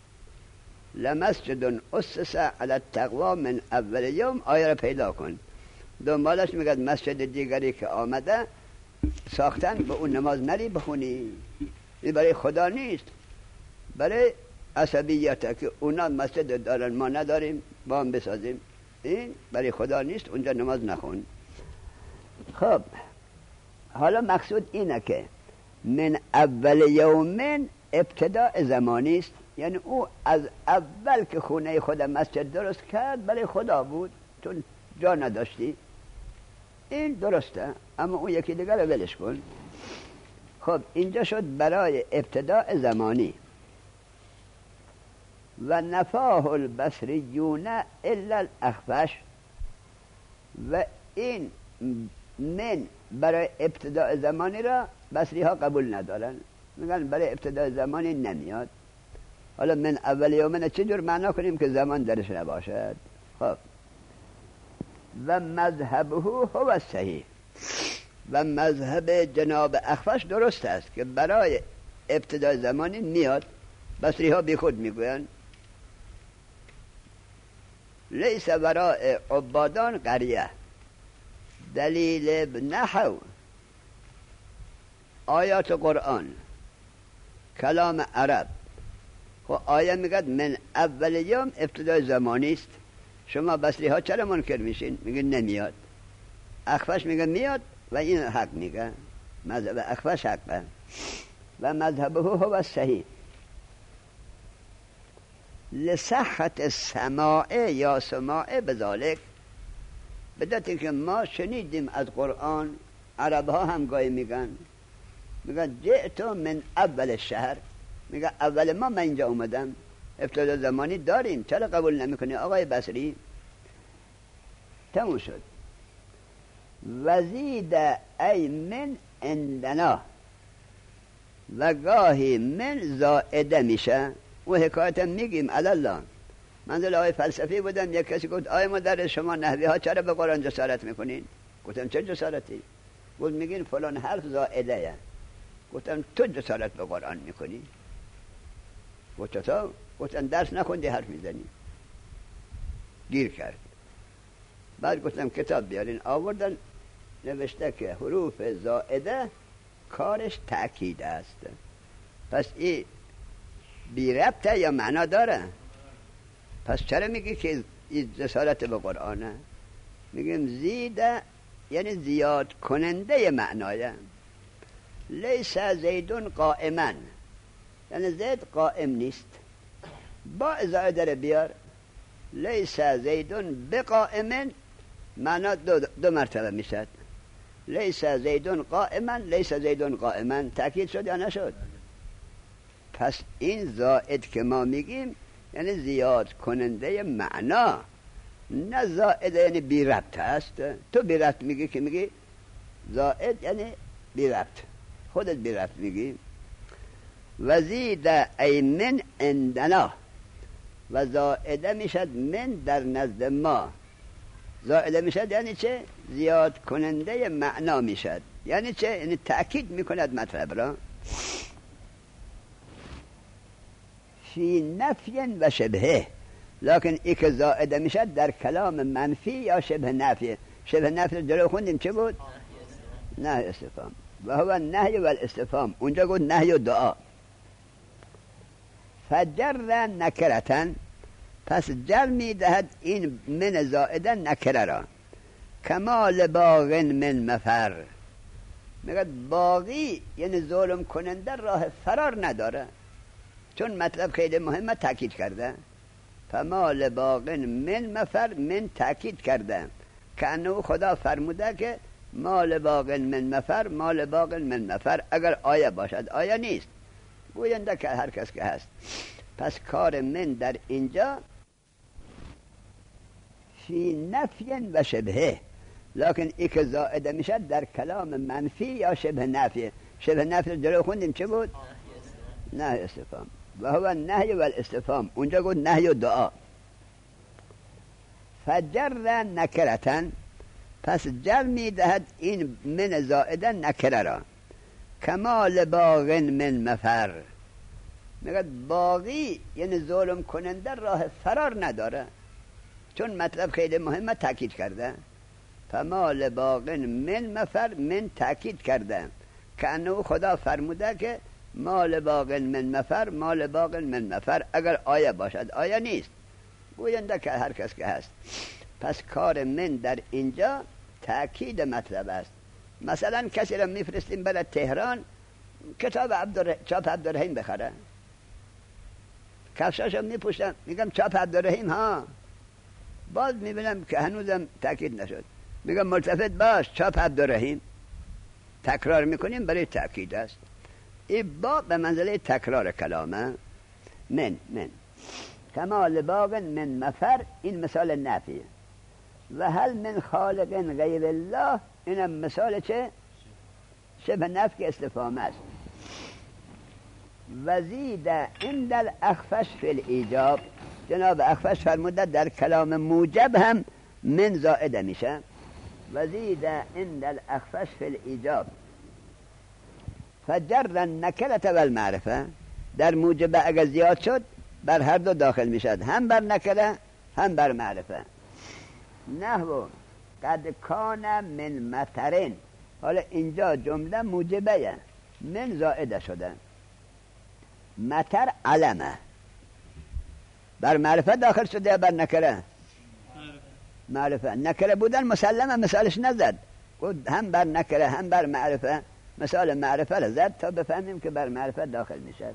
لمسجد اسس علی التقوی من اول یوم، آیه را پیدا کن. دنبالش میگه مسجد دیگری که آمده ساختن به اون نماز نری بخونی، این برای خدا نیست، برای عصبیته که اونا مسجد دارن ما نداریم با هم بسازیم. این برای خدا نیست، اونجا نماز نخون. خب حالا مقصود اینه که من اول یومین ابتداء زمانی است، یعنی او از اول که خونه خود مسجد درست کرد برای خدا بود، چون جا نداشتی. این درسته، اما اون یکی دیگر رو ولش کن. خب اینجا شد برای ابتداء زمانی. و نفاه البصریون الا الاخفش، و این من برای ابتداء زمانی را بصری ها قبول ندارن، میگن برای ابتداء زمانی نمیاد. حالا من اول یومن چجور معنا کنیم که زمان درش نباشد؟ خب و مذهبه هو صحیح، و مذهب جناب اخفش درست است که برای ابتداء زمانی میاد. بصری ها بی خود میگوین لیس وراء عبادان قریه، دلیل نحو آیات قرآن کلام عرب. خب آیه میگه من اول یوم ابتدای زمانی است، شما بصری ها چرا منکر میشین؟ میگه نمیاد. اخفش میگه میاد و این حق میگه، مذهب اخفش حقه. و مذهبه هو صحیح لصحت السماع یا سماع بذالک، بدت که ما شنیدیم از قرآن. عرب ها هم گاهی میگن میگن جئت من اول شهر، میگه اول ما من اینجا اومدم. ابتدا زمانی داریم، چرا قبول نمیکنی آقای بصری؟ تموم شد. وزید ای من عندنا، و گاهی من زائده میشه. و حکایت میگیم الله. منزل آقای فلسفی بودم، یک کسی گفت آقای مدرس شما نحوی ها چرا به قرآن جسارت میکنین؟ گفتم چه جسارتی؟ گفت میگین فلان حرف زائده یه. گفتم تو جسارت به قرآن میکنی؟ گفت چطور؟ گفتم درس نخوندی حرف میزنی. گیر کرد. بعد گفتم کتاب بیارین، آوردن نوشته که حروف زائده کارش تأکید است. پس این بی ربطه یا معنا داره؟ پس چرا میگی که این جسارت به قرآنه؟ میگیم زیده یعنی زیاد کننده معنایه. لیس زیدون قائما، یعنی زید قائم نیست. با زائده رو بیار، لیس زیدون بقائمن معنا دو, دو مرتبه میشد. لیس زیدون قائما، لیس زیدون قائما تأکید شد یا نشد؟ پس این زائد که ما میگیم یعنی زیاد کننده معنا، نه زائد یعنی بی ربط هست. تو بی ربط میگی که میگی زائد یعنی بی ربط، خودت بی ربط میگی. وزید ای من عندنا، و زائده میشد من در نزد ما. زائده میشد یعنی چه؟ زیاد کننده معنا میشد. یعنی چه؟ یعنی تأکید میکند مطلب را. فی نفی و شبهه، لکن ای که زائده میشد در کلام منفی یا شبه نفی. شبه نفی جلو خوندیم چه بود؟ نهی استفهام. و هو نهی و الاستفهام، اونجا گفت نهی و دعا. فجر نکرتن، پس جر میدهد این من زائده نکره را. کمال باغن من مفر، میگه باقی یعنی ظلم کننده راه فرار نداره، چون مطلب خیلی مهمه تأکید کرده. فمال باغن من مفر، من تأکید کرده که انه خدا فرموده که مال باغن من مفر، مال باغن من مفر. اگر آیه باشد آیه نیست، گوینده که هر کس که هست. پس کار من در اینجا فی نفی و شبهه، لکن ای که زائده میشد در کلام منفی یا شبه نفی. شبه نفی جلو خوندیم چه بود؟ نهی استفهام. و هو نهی و الاستفهام، اونجا گفت نهی و دعا. فجر نکرتن، پس جر میدهد این من زائده نکره را. کمال باغن من مفر، میگه باقی یعنی ظلم کننده راه فرار نداره، چون مطلب خیلی مهمه تأکید کرده. فمال باغن من مفر، من تأکید کرده که انه خدا فرموده که مال باغن من مفر، مال باغن من مفر. اگر آیه باشد آیه نیست، گوینده که هر کس که هست. پس کار من در اینجا تأکید مطلب است. مثلا کسی را میفرستیم برای تهران کتاب عبدالر... چاپ عبدالرحیم بخره، کفشاشو میپوشم میگم چاپ عبدالرحیم ها، باز میبینم که هنوزم تأکید نشد، میگم ملتفت باش چاپ عبدالرحیم. تکرار میکنیم برای تأکید است. این با به منزله تکرار کلامه. من من کمال باغن من مفر، این مثال نفیه. و هل من خالق غیر الله، اینم مثال چه؟ شبه نفی استفهام است. وزید عند الاخفش فی الایجاب، جناب اخفش فرموده در کلام موجب هم من زائده میشه. وزید عند الاخفش فی الایجاب فجر نکرت و المعرفه، در موجبه اگر زیاد شد بر هر دو داخل میشد، هم بر نکره هم بر معرفه. نحو قد کان من مطرین، حالا اینجا جمله موجبه، من زائده شده. مطر علمه، بر معرفه داخل شده یا بر نکره؟ معرفه. نکره بودن مسلمه، مثالش نزد، هم بر نکره هم بر معرفه. مثال معرفه را زد تا بفهمیم که بر معرفه داخل میشد.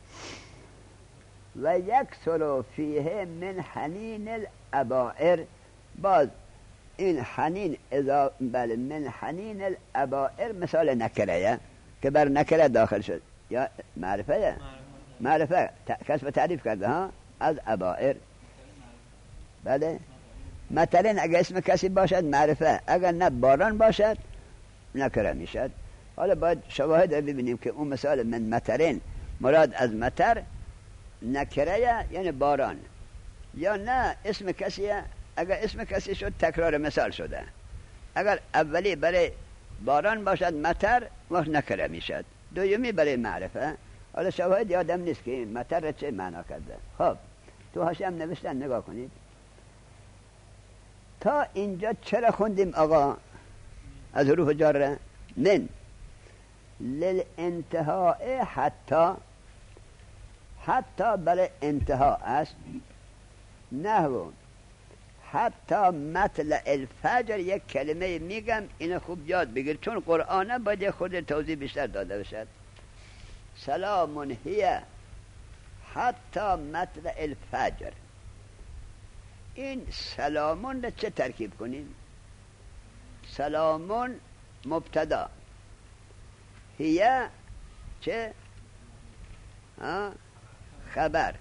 و یکسر فیه من حنین الابائر، باز این حنین اذا بله من حنین الابائر مثال نکره که بر نکره داخل شد یا معرفه. معرفه کسب تعریف کرده ها از ابائر. بله مثلا اگر اسم کسی باشد معرفه، اگر نه باران باشد نکره میشد. حالا باید شواهد ببینیم که اون مثال من مطرین مراد از مطر نکره یعنی باران، یا نه اسم کسی، اگر اسم کسی شد تکرار مثال شده. اگر اولی برای باران باشد مطر وقت نکره میشد، دومی برای معرفه. حالا شواهد یادم نیست که این مطر چه معنا کرده. خب تو حاشیه هم نوشتن، نگاه کنید. تا اینجا چرا خوندیم آقا از حروف جاره؟ من للانتهاء حتی، حتی برای انتها است. نحو حتی مطلع الفجر، یک کلمه میگم اینو خوب یاد بگیر چون قرآنه باید خود توضیح بیشتر داده بشد. سلام هی حتی مطلع الفجر، این سلامون رو چه ترکیب کنیم؟ سلامون مبتدا، هیه چه؟ خبر.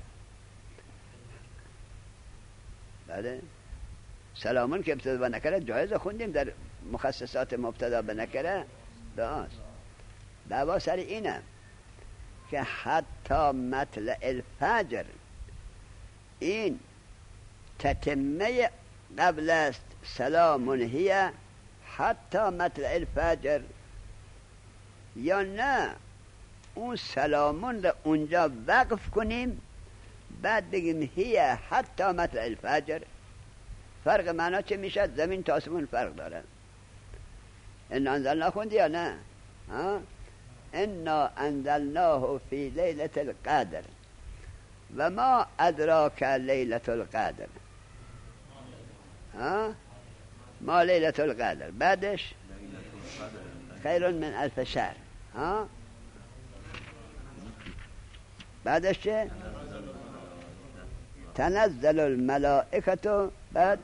بله سلامون که ابتدا به نکره جایز خوندیم در مخصصات مبتدا به نکره داست. دعوا سر اینه که حتی مطلع الفجر این تتمه قبل است سلامون هیه حتی مطلع الفجر، یا نه اون سلامون رو اونجا وقف کنیم بعد بگیم هیه حتی مطلع الفجر. فرق معنا چه میشد؟ زمین تا آسمون فرق داره. انا انزلناه خوندی یا نه؟ ها؟ انا انزلناه فی لیلة القدر و ما ادراک لیلة القدر. ها؟ ما لیلة القدر بعدش خیر من الف شهر. ها؟ بعدش چه؟ تنزل الملائکة بعد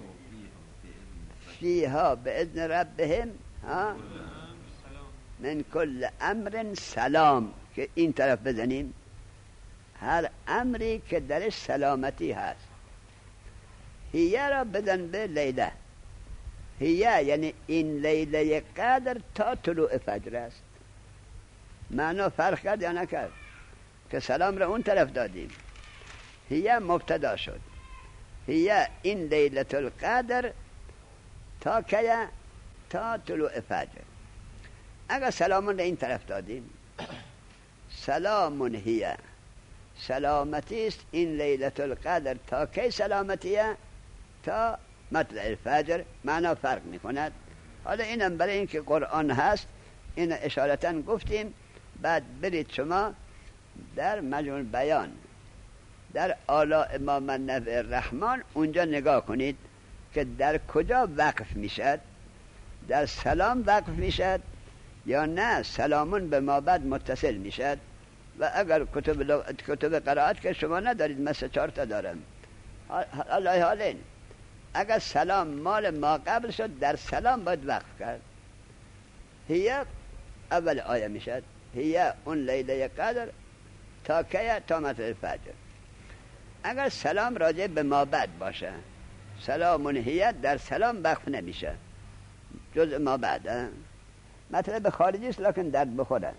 فیها باذن ربهم ها من کل امر سلام، که این طرف بزنیم هر امری که درش سلامتی هست. هیه را بزن به لیله، هیه یعنی این لیله قدر تا طلوع فجر است. معنا فرق کرد یا نکرد که سلام را اون طرف دادیم؟ هیه مبتدا شد، هیه این لیلة القدر تا که تا طلوع فجر. اگر سلامون را این طرف دادیم سلامون هیه سلامتی است این لیلة القدر تا کی سلامتیه؟ تا مطلع الفجر. معنا فرق می کند. حالا اینم برای اینکه قرآن هست این اشارتا گفتیم. بعد برید شما در مجموع بیان در آلاء ما من نفع الرحمن اونجا نگاه کنید که در کجا وقف میشد، در سلام وقف میشد یا نه سلامون به ما بعد متصل میشد. و اگر کتب, لغ... کتب قرائت که شما ندارید، من سه چهار تا دارم، حالا حالین اگر سلام مال ما قبل شد در سلام باید وقف کرد. هیه اول آیه میشد، هیه اون لیله قدر تا که تا مطلع الفجر. اگر سلام راجع به ما بعد باشه سلامون هیه در سلام وقف نمیشه، جز ما بعد. مطلب خارجی است لکن درد بخوره.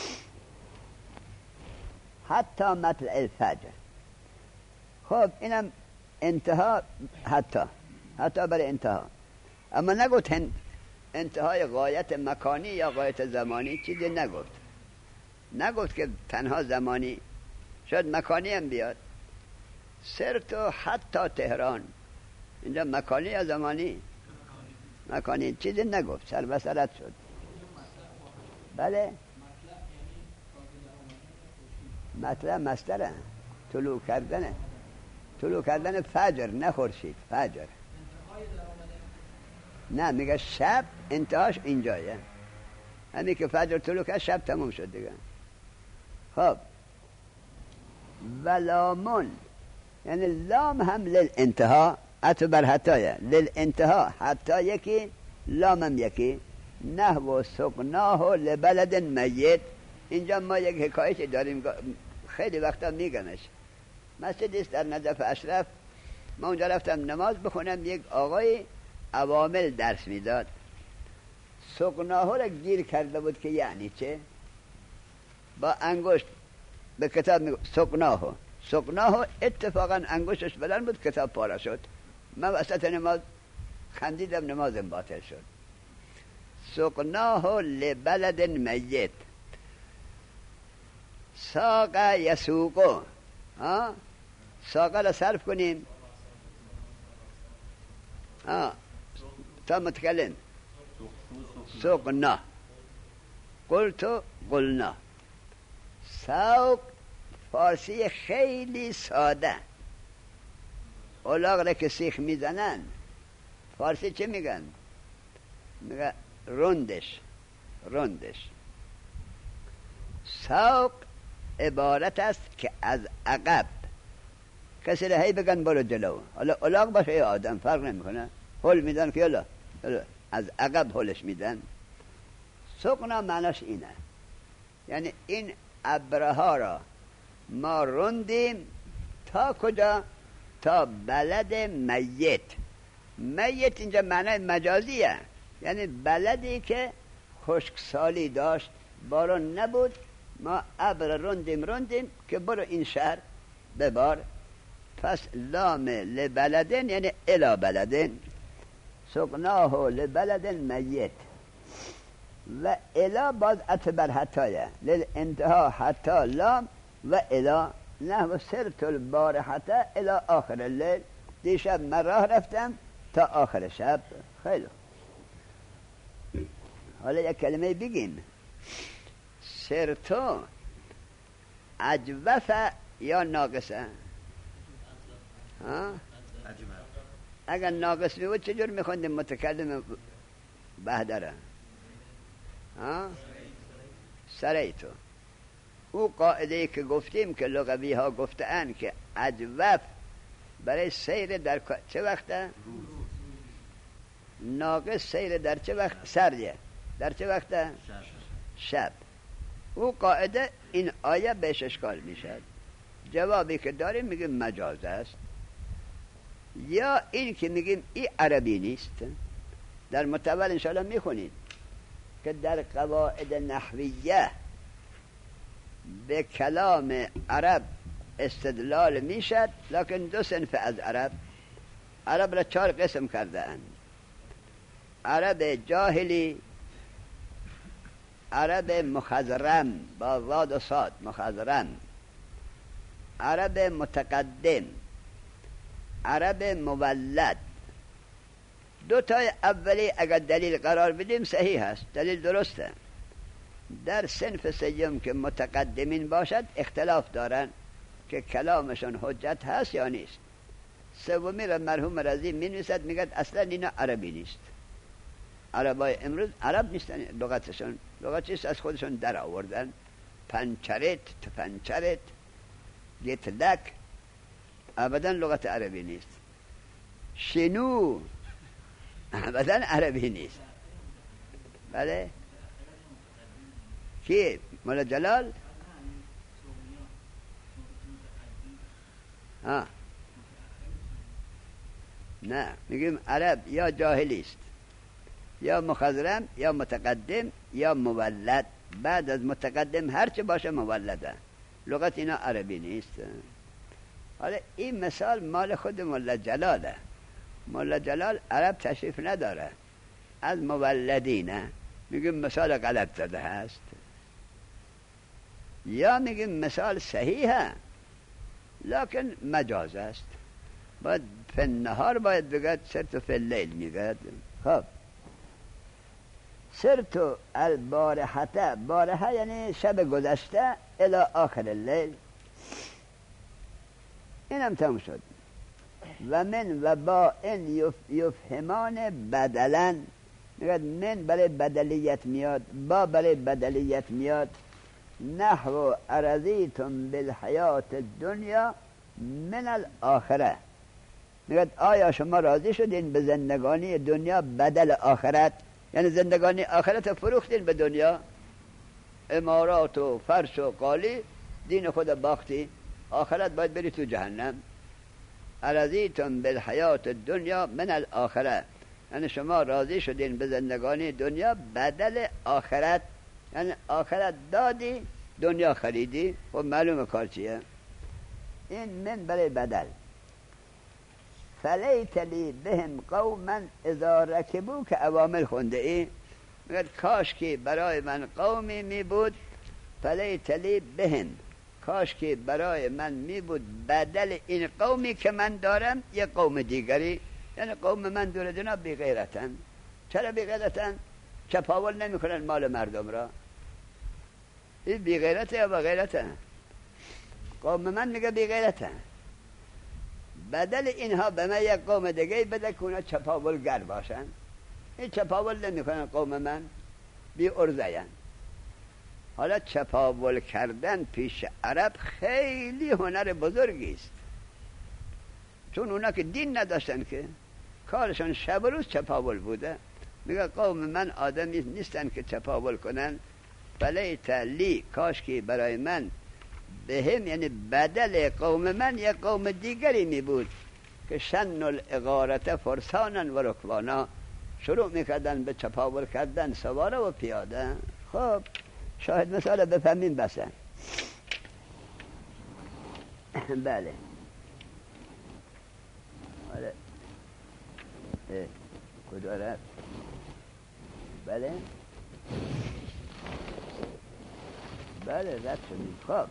حتی مطلع الفجر. خب اینم انتها، حتی حتی برای انتها، اما نگفت انتهای غایت مکانی یا غایت زمانی، چیزی نگفت. نگفت که تنها زمانی، شاید مکانی هم بیاد. سرتو حتی تهران، اینجا مکانی یا زمانی؟ مکانی. چیزی نگفت، سر بسرت شد. بله مطلع مصدره، طلوع کردنه، طلوع کردن فجر، نه خورشید، فجر. نه میگه شب انتهاش اینجایه، همین که فجر طلوع کرد شب تموم شد دیگه. خب ولامون یعنی لام هم للانتها، عطف بر حتایه، للانتها حتی یکی، لام هم یکی. نحو سقناه لبلد میت. اینجا ما یک حکایتی داریم خیلی وقتا میگمش. مسجدی است در نجف اشرف، ما اونجا رفتم نماز بخونم، یک آقای عوامل درس میداد. سقناه را گیر کرده بود که یعنی چه؟ با انگشت به کتاب میگو سقناه. سقناه اتفاقا انگشتش بلند بود، کتاب پاره شد. من وسط نماز خندیدم، نمازم باطل شد. سقناه لبلد میت. ساق یسوقو. ها ساق را صرف کنیم. ها تا متکلم سقنا، قلتو قلنا. سوق فارسی خیلی ساده. اولاغ را که سیخ میزنن فارسی چه میگن؟ میگن رندش، رندش. سوق عبارت است که از عقب کسی را هی بگن برو جلو. حالا اولاغ باشه یا آدم فرق نمیکنه، هل میدن که یلا از عقب هلش میدن. سقنا معناش اینه، یعنی این ابره ها را ما رندیم تا کجا؟ تا بلد میت. میت اینجا معنای مجازیه، یعنی بلدی که خشکسالی داشت، باران نبود، ما ابر رندیم رندیم که برو این شهر ببار. پس لام لبلدن یعنی الی بلدن، سقناه لبلدن میت. و الی باز عطف بر حتایه، للانتها حتی لام و الی. نحو سرت البارحته الی آخر اللیل، دیشب من راه رفتم تا آخر شب. خیلی حالا یک کلمه بگیم. سرتو اجوفه یا ناقصه؟ ها؟ اگر ناقص بود چجور میخوندیم متکلم بهدره؟ ها؟ سریتو. او قاعده که گفتیم که لغوی ها گفتن که اجوف برای سیر در چه وقته؟ ناقص سیر در چه وقت؟ سریه در چه وقته؟ شب. او قاعده این آیه بهش اشکال میشد. جوابی که داریم میگیم مجاز است، یا این که میگیم این عربی نیست. در متول انشاءالله میخونید که در قواعد نحویه به کلام عرب استدلال میشد، لکن دو صنف از عرب عرب را چهار قسم کرده اند: عرب جاهلی، عرب مخضرم با واد و صاد مخضرم، عرب متقدم، عرب مولد. دو تای اولی اگر دلیل قرار بدیم صحیح است، دلیل درسته. در صنف سیوم که متقدمین باشد اختلاف دارن که کلامشون حجت هست یا نیست. سومی را مرحوم رضی می نویسد، میگد اصلا اینا عربی نیست. عربای امروز عرب نیستن، لغتشون لغت چیست از خودشون در آوردن. پنچرت، پنچرت، گتلک ابدا لغت عربی نیست. شنو ابدا عربی نیست. بله کی؟ مولا جلال؟ ها نه، میگیم عرب یا جاهلی است، یا مخضرم، یا متقدم، یا مولد. بعد از متقدم هرچه باشه مولده. لغت اینا عربی نیست. حالا این مثال مال خود مولا جلاله. مولا جلال عرب تشریف نداره، از مولدینه. میگیم مثال غلط زده هست، یا میگیم مثال صحیحه لکن مجاز است. باید فی نهار باید بگد سرتو فی اللیل میگد. خب سرتو البارحته، بارحه یعنی شب گذشته، الی آخر اللیل. اینم تموم شد. و من و با این یفهمان بدلن، میگد من برای بدلیت میاد، با برای بدلیت میاد. نحو ارضیتم بالحیات الدنیا من الاخره، میگد آیا شما راضی شدین به زندگانی دنیا بدل آخرت؟ یعنی زندگانی آخرت فروختین به دنیا، امارات و فرش و قالی، دین خود باختی، آخرت باید بری تو جهنم. ارضیتم بالحیات الدنیا من الاخره، یعنی شما راضی شدین به زندگانی دنیا بدل آخرت، یعنی آخرت دادی دنیا خریدی. خب معلومه کار چیه. این من برای بدل. فلیت لی بهم قوما اذا رکبو که عوامل خونده ای، میگه کاش که برای من قومی می بود، فلیت لی بهم، کاش که برای من می بود بدل این قومی که من دارم یک قوم دیگری. یعنی قوم من دور جناب بی غیرتن. چرا بی غیرتن؟ چپاول نمی کنن مال مردم را. این بی غیرته یا با غیرته؟ قوم من میگه بی غیرته. بدل اینها به من یک قوم دیگه بده که اونا چپاولگر باشن. این چپاول نمی کنن قوم من، بی ارزین. حالا چپاول کردن پیش عرب خیلی هنر بزرگی است، چون اونا که دین نداشتن که کارشان شب و روز چپاول بوده. میگه قوم من آدمی نیستن که تپاول کنن، فلیت لی، کاش که برای من بهم، یعنی بدل قوم من یک قوم دیگری می بود که شن الاغارت فرسانن و رکوانا، شروع میکردن به چپاول کردن سواره و پیاده. خب شاهد مثال بفهمین بسن. بله بله کجا رفت؟ بله بله رفت شدیم. خب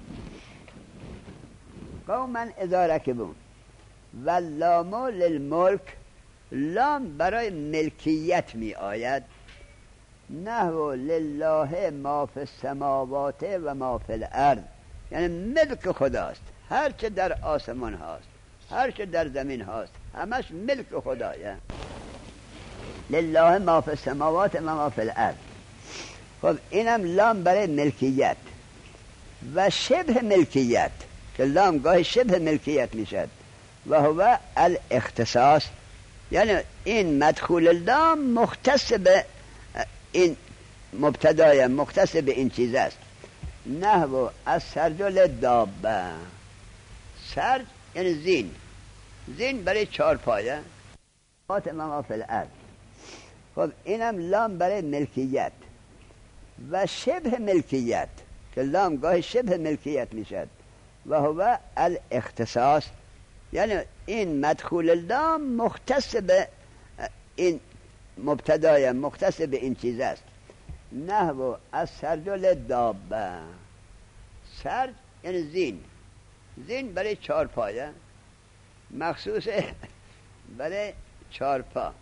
قوما اذا رکبون و لامو للملک، لام برای ملکیت می آید، نحو لله ما فی السماوات و ما فی الارض، یعنی ملک خداست، هرچه در آسمان هاست هرچه در زمین هاست همش ملک خدایه. لله ما فی السماوات و ما فی الارض. خب اینم لام برای ملکیت و شبه ملکیت، که لام گاهی شبه ملکیت میشد، و هو الاختصاص، یعنی این مدخول لام مختص به این مبتدای، مختص به این چیز است. نحو از سرجل دابه، سرج یعنی زین، زین برای چهار پایه، ما فی الارض. خب اینم لام برای ملکیت و شبه ملکیت، که لام گاهی شبه ملکیت میشد، و هو الاختصاص، یعنی این مدخول لام مختص به این مبتدای، مختص به این چیز است. نحو از سرجل دابه، سرج یعنی زین، زین برای چهار پایه، مخصوص برای چهار پا،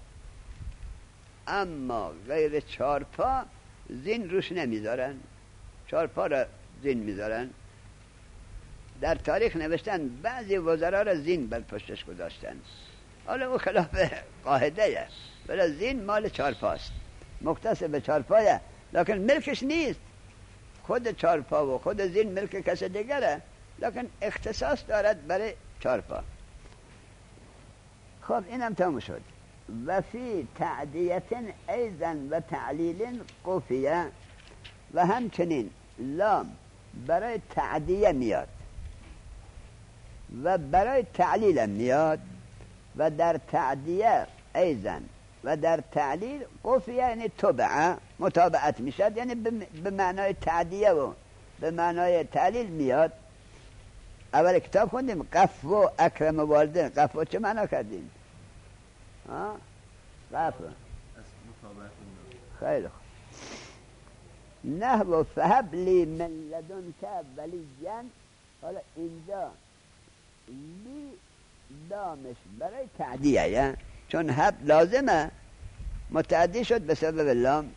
اما غیر چهار پا زین روش نمیذارن، چهار پا را زین میذارن. در تاریخ نوشتن بعضی وزرا را زین بر پشتش گذاشتن، حالا او خلاف قاعده است، ولی زین مال چهار پاست، مختص به چهار پایه، لکن ملکش نیست. خود چهار پا و خود زین ملک کس دیگره، لکن اختصاص دارد برای چهار پا. خب اینم تموم شد. و فی تعدیت ایضا و تعلیل قفیه، و همچنین لام برای تعدیه میاد و برای تعلیل میاد، و در تعدیه ایضا و در تعلیل قفیه یعنی تبعه، متابعت میشد، یعنی به معنای تعدیه و به معنای تعلیل میاد. اول کتاب خوندیم قفو اکرم والدین، قفو چه معنا کردیم؟ ها قفو خیلی خوب. نحو فهب لی من لدنک ولیا، حالا اینجا لی دامش برای تعدیه، یا چون هب لازمه متعدی شد به سبب لام.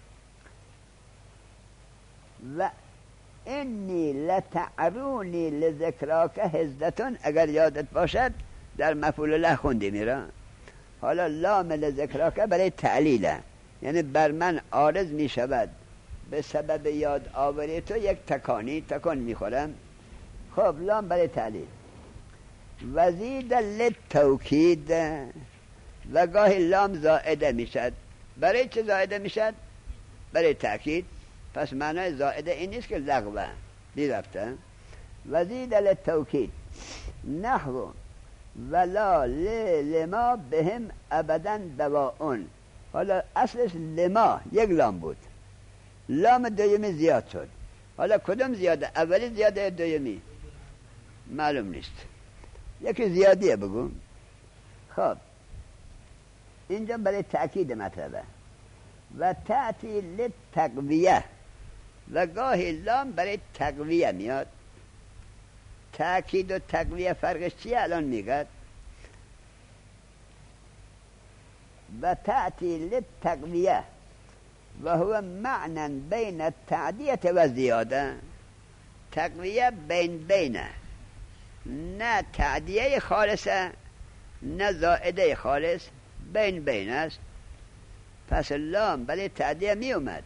و انی لتعرونی لذکراک حزدتون، اگر یادت باشد در مفعول له خوندی میره. حالا لام لذکراک برای تعلیله، یعنی بر من عارض می شود به سبب یاد آوری تو یک تکانی، تکان میخورم. خب لام برای تعلیل. وزید للتوکید، و گاهی لام زائده میشد. برای چه زائده میشد؟ برای تأکید. پس معنای زائده این نیست که لغوه بی رفته. وزید للتوکید نحو ولا لما بهم ابدا دواؤن. حالا اصلش لما یک لام بود، لام دویمی زیاد شد. حالا کدوم زیاده؟ اولی زیاده یا دویمی؟ معلوم نیست، یکی زیادیه بگو. خب اینجا برای تأکید مطلبه. و تأتی للتقویه، و گاهی لام برای تقویه میاد. تأکید و تقویه فرقش چیه الان میگد؟ و تأتی للتقویه و هو معنی بین التعدیه و زیاده. تقویه بین بینه، نه تعدیه خالصه نه زائده خالص، بین بین است. پس لام برای تعدیه می اومد،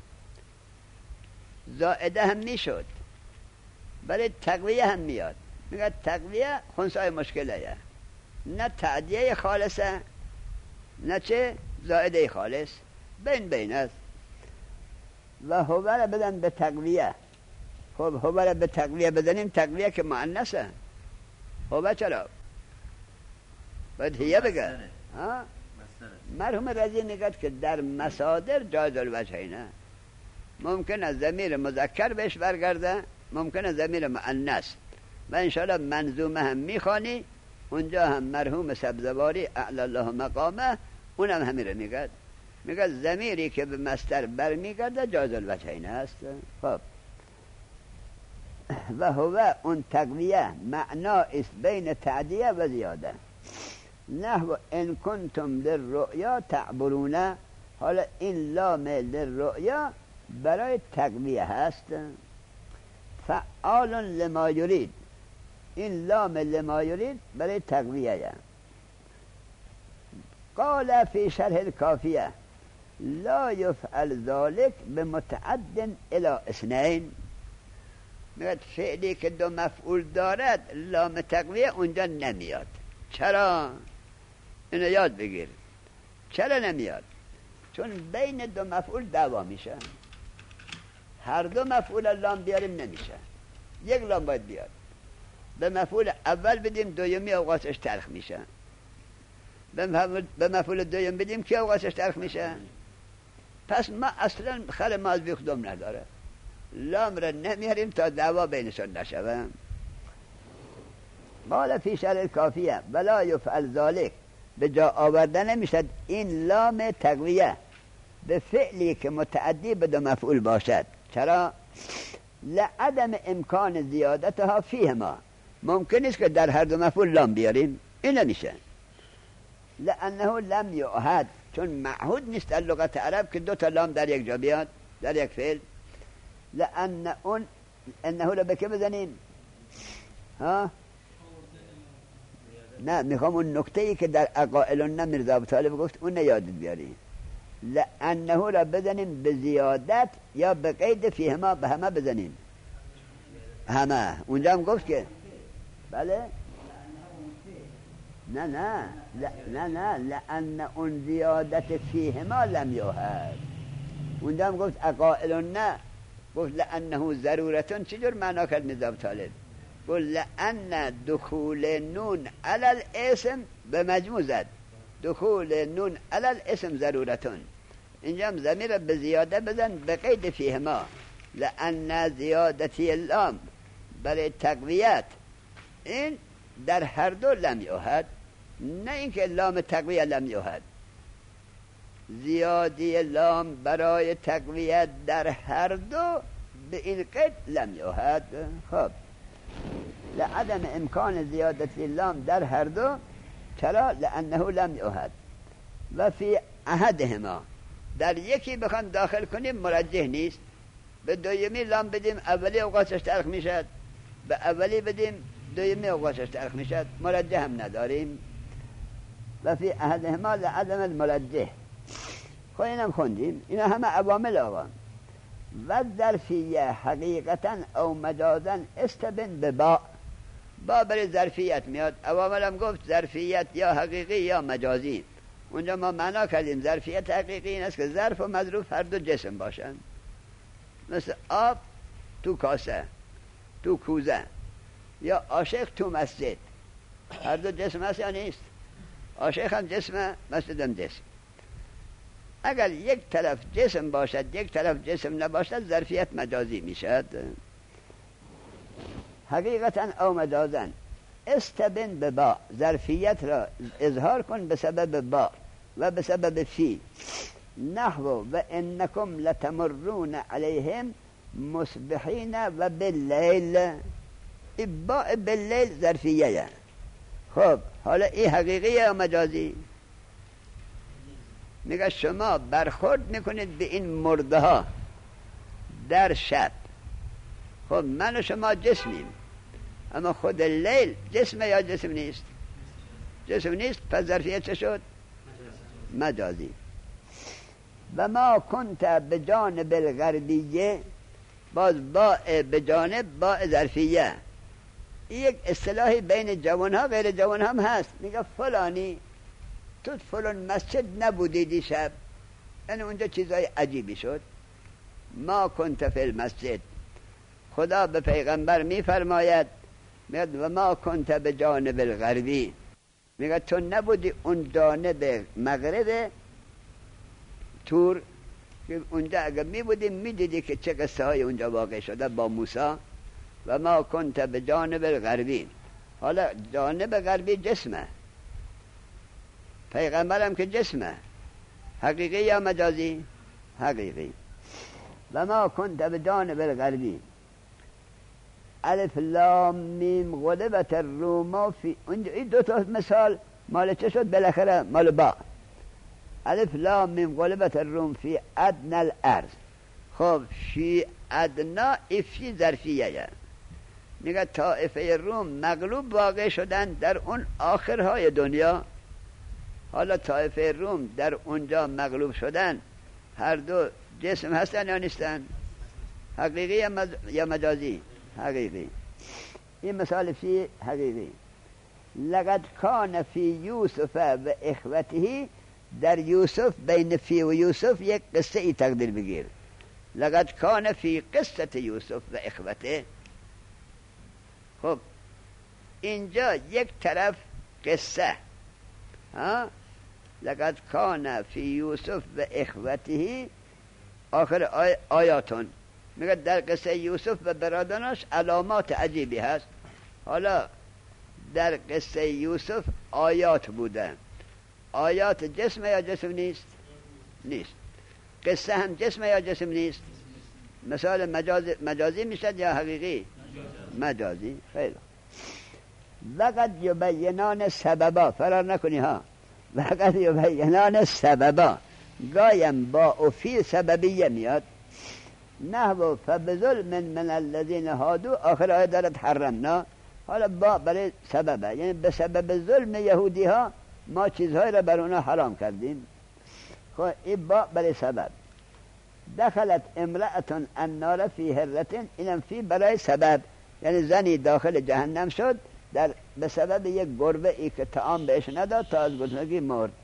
زائده هم می شد، برای تقویه هم میاد. میگه تقویه خنثای مشکله، نه تعدیه خالصه نه چه زائده خالص بین بین است. و هو را بدن به تقویه. خب هو را به تقویه بزنیم، تقویه که مؤنثه، هو چرا باید هیه بگه؟ ها؟ مرحوم رضی میگه که در مصادر جایز الوجهینه، ممکن است ضمیر مذکر بهش برگرده، ممکن است ضمیر مؤنث. و انشاءالله منظومه هم میخوانی، اونجا هم مرحوم سبزواری اعلی الله مقامه اونم همین رو میگه، میگه ضمیری که به مصدر برمیگرده جایز الوجهین است. خب و هو اون تقویه معنا است بین تعدیه و زیاده. نحو ان کنتم للرؤیا تعبرون، حالا این لام للرؤیا برای تقویه هست. فعال لما یرید، این لام لما یرید برای تقویه. قال فی شرح الکافیه لا یفعل ذلك بمتعد الى اثنین، میگه فعلی که دو مفعول دارد لام تقویه اونجا نمیاد. چرا؟ اینو یاد بگیر. چرا نمیاد؟ چون بین دو مفعول دعوا میشه، هر دو مفعول لام بیاریم نمیشه، یک لام باید بیاد. به مفعول اول بدیم دومی اوقاتش تلخ میشه، به مفعول دوم بدیم که اوقاتش تلخ میشه. پس ما اصلا خل ما از بیخدم نداره، لام را نمیاریم تا دعوا بینشون نشوه. قال فی شرح کافیه ولا یفعل ذلك، به جا آوردن نمیشد این لام تقویه به فعلی که متعدی به دو مفعول باشد. چرا؟ لعدم امکان زیادتها فیهما، ممکن است که در هر دو مفعول لام بیاریم، این نمیشه. لانه لم یعهد، چون معهود نیست در لغت عرب که دو تا لام در یک جا بیاد در یک فعل. لان اون انه رو به که بزنیم؟ ها؟ نه، میخوام اون نکته‌ای که در عقائلنا میرزا ابو طالب گفت اون یادت بیاری. لانه را بزنیم به زیادت یا به قید فیهما، به همه بزنیم، همه. اونجا هم گفت که بله، نه نه نه نه لان اون زیادت فیهما لم یوهد. اونجا هم گفت عقائلنا، گفت لانه ضرورتون. چجور معنا کرد میرزا ابو طالب؟ گفت لان دخول نون علی الاسم به مجموع زد، دخول نون علی الاسم ضرورتون. اینجا هم ضمیر به زیاده بزن به قید فیهما، لان زیادتی اللام برای تقویت این در هر دو لم یوهد، نه اینکه لام تقویه لم یوهد. زیادی لام برای تقویت در هر دو به این قید لم یوهد. خب لعدم امکان زیادتی لام در هر دو. چرا؟ لانه لم یوهد. و فی احدهما، در یکی بخوان داخل کنیم مرجح نیست، به دومی لام بدیم اولی اوقاتش تلخ میشد، به اولی بدیم دومی اوقاتش تلخ میشد، مرجح هم نداریم. و فی احدهما لعدم المرجح. خب اینم خوندیم، اینا همه عوامل آقا. و ظرفیه حقیقتا او مجازا استبن به با، با برای ظرفیت میاد. عوامل هم گفت ظرفیت یا حقیقی یا مجازی. اونجا ما معنا کردیم ظرفیت حقیقی این است که ظرف و مظروف هر دو جسم باشن، مثل آب تو کاسه، تو کوزه، یا عاشق تو مسجد. هر دو جسم هست یا نیست؟ عاشق هم جسمه، مسجد هم جسم. اگر یک طرف جسم باشد یک طرف جسم نباشد ظرفیت مجازی میشد. حقیقتا او مجازا استبن به با، ظرفیت را اظهار کن به سبب با و به سبب فی. نحو و انکم لتمرون علیهم مصبحین و باللیل، با باللیل ظرفیه. خب حالا این حقیقی یا مجازی؟ میگه شما برخورد میکنید به این مرده ها در شب. خب من و شما جسمیم، اما خود لیل جسمه یا جسم نیست؟ جسم نیست، پس ظرفیت چه شد؟ مجازی. و ما کنت به جانب الغربیه، باز با به جانب با ظرفیه. یک اصطلاحی بین جوان ها غیر جوان هم هست، میگه فلانی تو فلان مسجد نبودی دیشب، یعنی اونجا چیزای عجیبی شد. ما کنت فی المسجد، خدا به پیغمبر میفرماید میگه و ما کنت به جانب الغربی، میگه تو نبودی اون جانب مغرب تور که اونجا اگر میبودی میدیدی که چه قصه های اونجا واقع شده با موسی. و ما کنت به جانب الغربی، حالا جانب غربی جسمه، پیغمبرم که جسمه، حقیقی یا مجازی؟ حقیقی. و ما کنت به جانب الغربی الف لام میم غلبت الروم فی، این دو تا مثال مال چه شد بالاخره؟ مال با. الف لام میم غلبت الروم فی ادنى الارض. خب فی ادنا افی ظرفیه، میگه طائفه روم مغلوب واقع شدن در اون آخرهای دنیا. حالا طائفه روم در اونجا مغلوب شدن، هر دو جسم هستن یا نیستن؟ حقیقی یا مجازی؟ حقیقی. این مثال فی حقیقی. لقد کان فی یوسف و اخوته، در یوسف بین فی و یوسف یک قصه ای تقدیر بگیر. لقد کان فی قصه یوسف و اخوته. خب اینجا یک طرف قصه ها، لقد کان فی یوسف و اخوته آخر آی آیاتون، میگه در قصه یوسف و برادرانش علامات عجیبی هست. حالا در قصه یوسف آیات بوده. آیات جسم یا جسم نیست؟ نیست. قصه هم جسم یا جسم نیست؟ مثال مجازی, مجازی میشد یا حقیقی؟ مجازی. خیلی. وقت یبینان سببا، فرار نکنی ها، وقت یبینان سببا، گایم با افی سببیه میاد. نحو فبظلم من الذین هادو، آخر آیه دارد حرمنا. حالا با برای سببه، یعنی به سبب ظلم یهودی ها ما چیزهای را بر اونا حرام کردیم. خب این با برای سبب. دخلت امرأة النار فی هرة، اینم فی برای سبب، یعنی زنی داخل جهنم شد در به سبب یک گربه ای که طعام بهش نداد تا از گرسنگی مرد.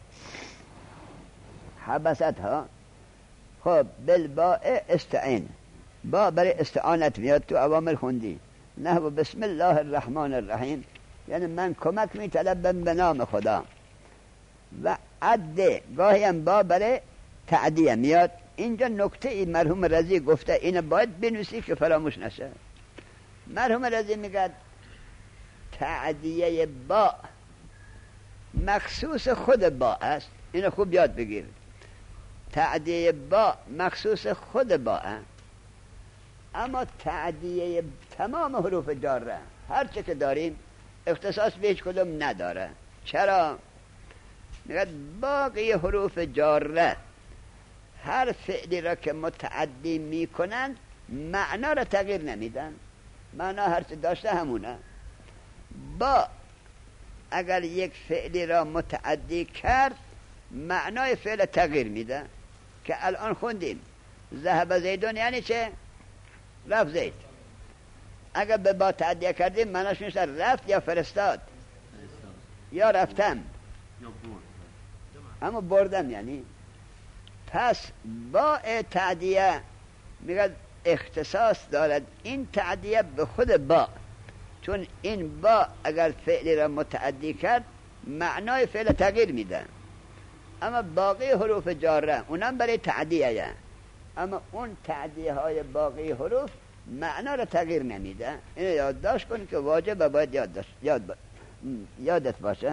حبست ها. خب بالباء استعین، با برای استعانت میاد، تو اوامر خوندی. نحو بسم الله الرحمن الرحیم، یعنی من کمک میطلبم به نام خدا. و عده، گاهی هم با برای تعدیه میاد. اینجا نکته ای مرحوم رضی گفته، اینو باید بنویسی که فراموش نشه. مرحوم رضی میگه تعدیه با مخصوص خود با است، اینو خوب یاد بگیر. تعدیه با مخصوص خود با، اما تعدیه تمام حروف جاره هر چه که داریم اختصاص به هیچ کدوم نداره. چرا؟ میگه باقی حروف جاره هر فعلی را که متعدی میکنن معنا را تغییر نمیدن، معنا هر چه داشته همونه. با اگر یک فعلی را متعدی کرد معنای فعل تغییر میده، که الان خوندیم ذهب زیدون یعنی چه؟ رفت زید. اگر به با تعدیه کردیم معناش میشه رفت یا فرستاد یا رفتم یا برد، اما بردم یعنی. پس با تعدیه میگه اختصاص دارد این تعدیه به خود با، چون این با اگر فعلی را متعدی کرد معنای فعل تغییر میده. اما باقی حروف جاره اونم برای تعدیه، اما اون تعدیه های باقی حروف معنا را تغییر نمیده. اینو یادداشت کن که واجب باید یاد یاد با... یادت باشه.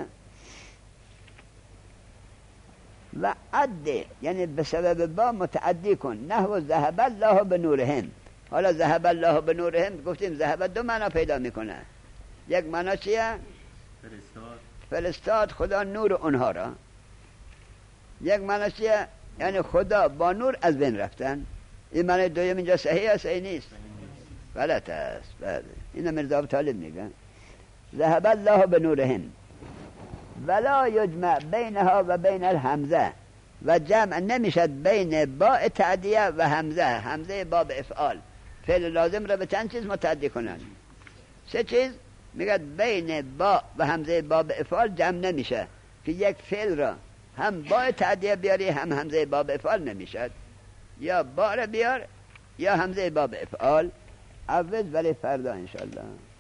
و عده یعنی به سبب با متعدی کن. نحو ذهب الله بنورهم. حالا ذهب الله بنورهم گفتیم ذهب دو معنا پیدا میکنه. یک معنا چیه؟ فرستاد. فرستاد خدا نور اونها را. یک معنی چیه؟ یعنی خدا با نور از بین رفتن. این معنی دویم اینجا صحیح است صحیح نیست؟ غلط است. بله اینو مرزا ابو طالب میگن ذهب الله بنورهم ولا یجمع بینها و بین الحمزه، و جمع نمیشد بین باء تعدیه و همزه. همزه باب افعال فعل لازم را به چند چیز متعدی کنن؟ سه چیز. میگه بین با و همزه باب افعال جمع نمیشه که یک فعل را هم با تعدیه بیاری هم همزه باب افعال نمیشد، یا بار بیار یا همزه باب افعال. عوض برای فردا انشالله.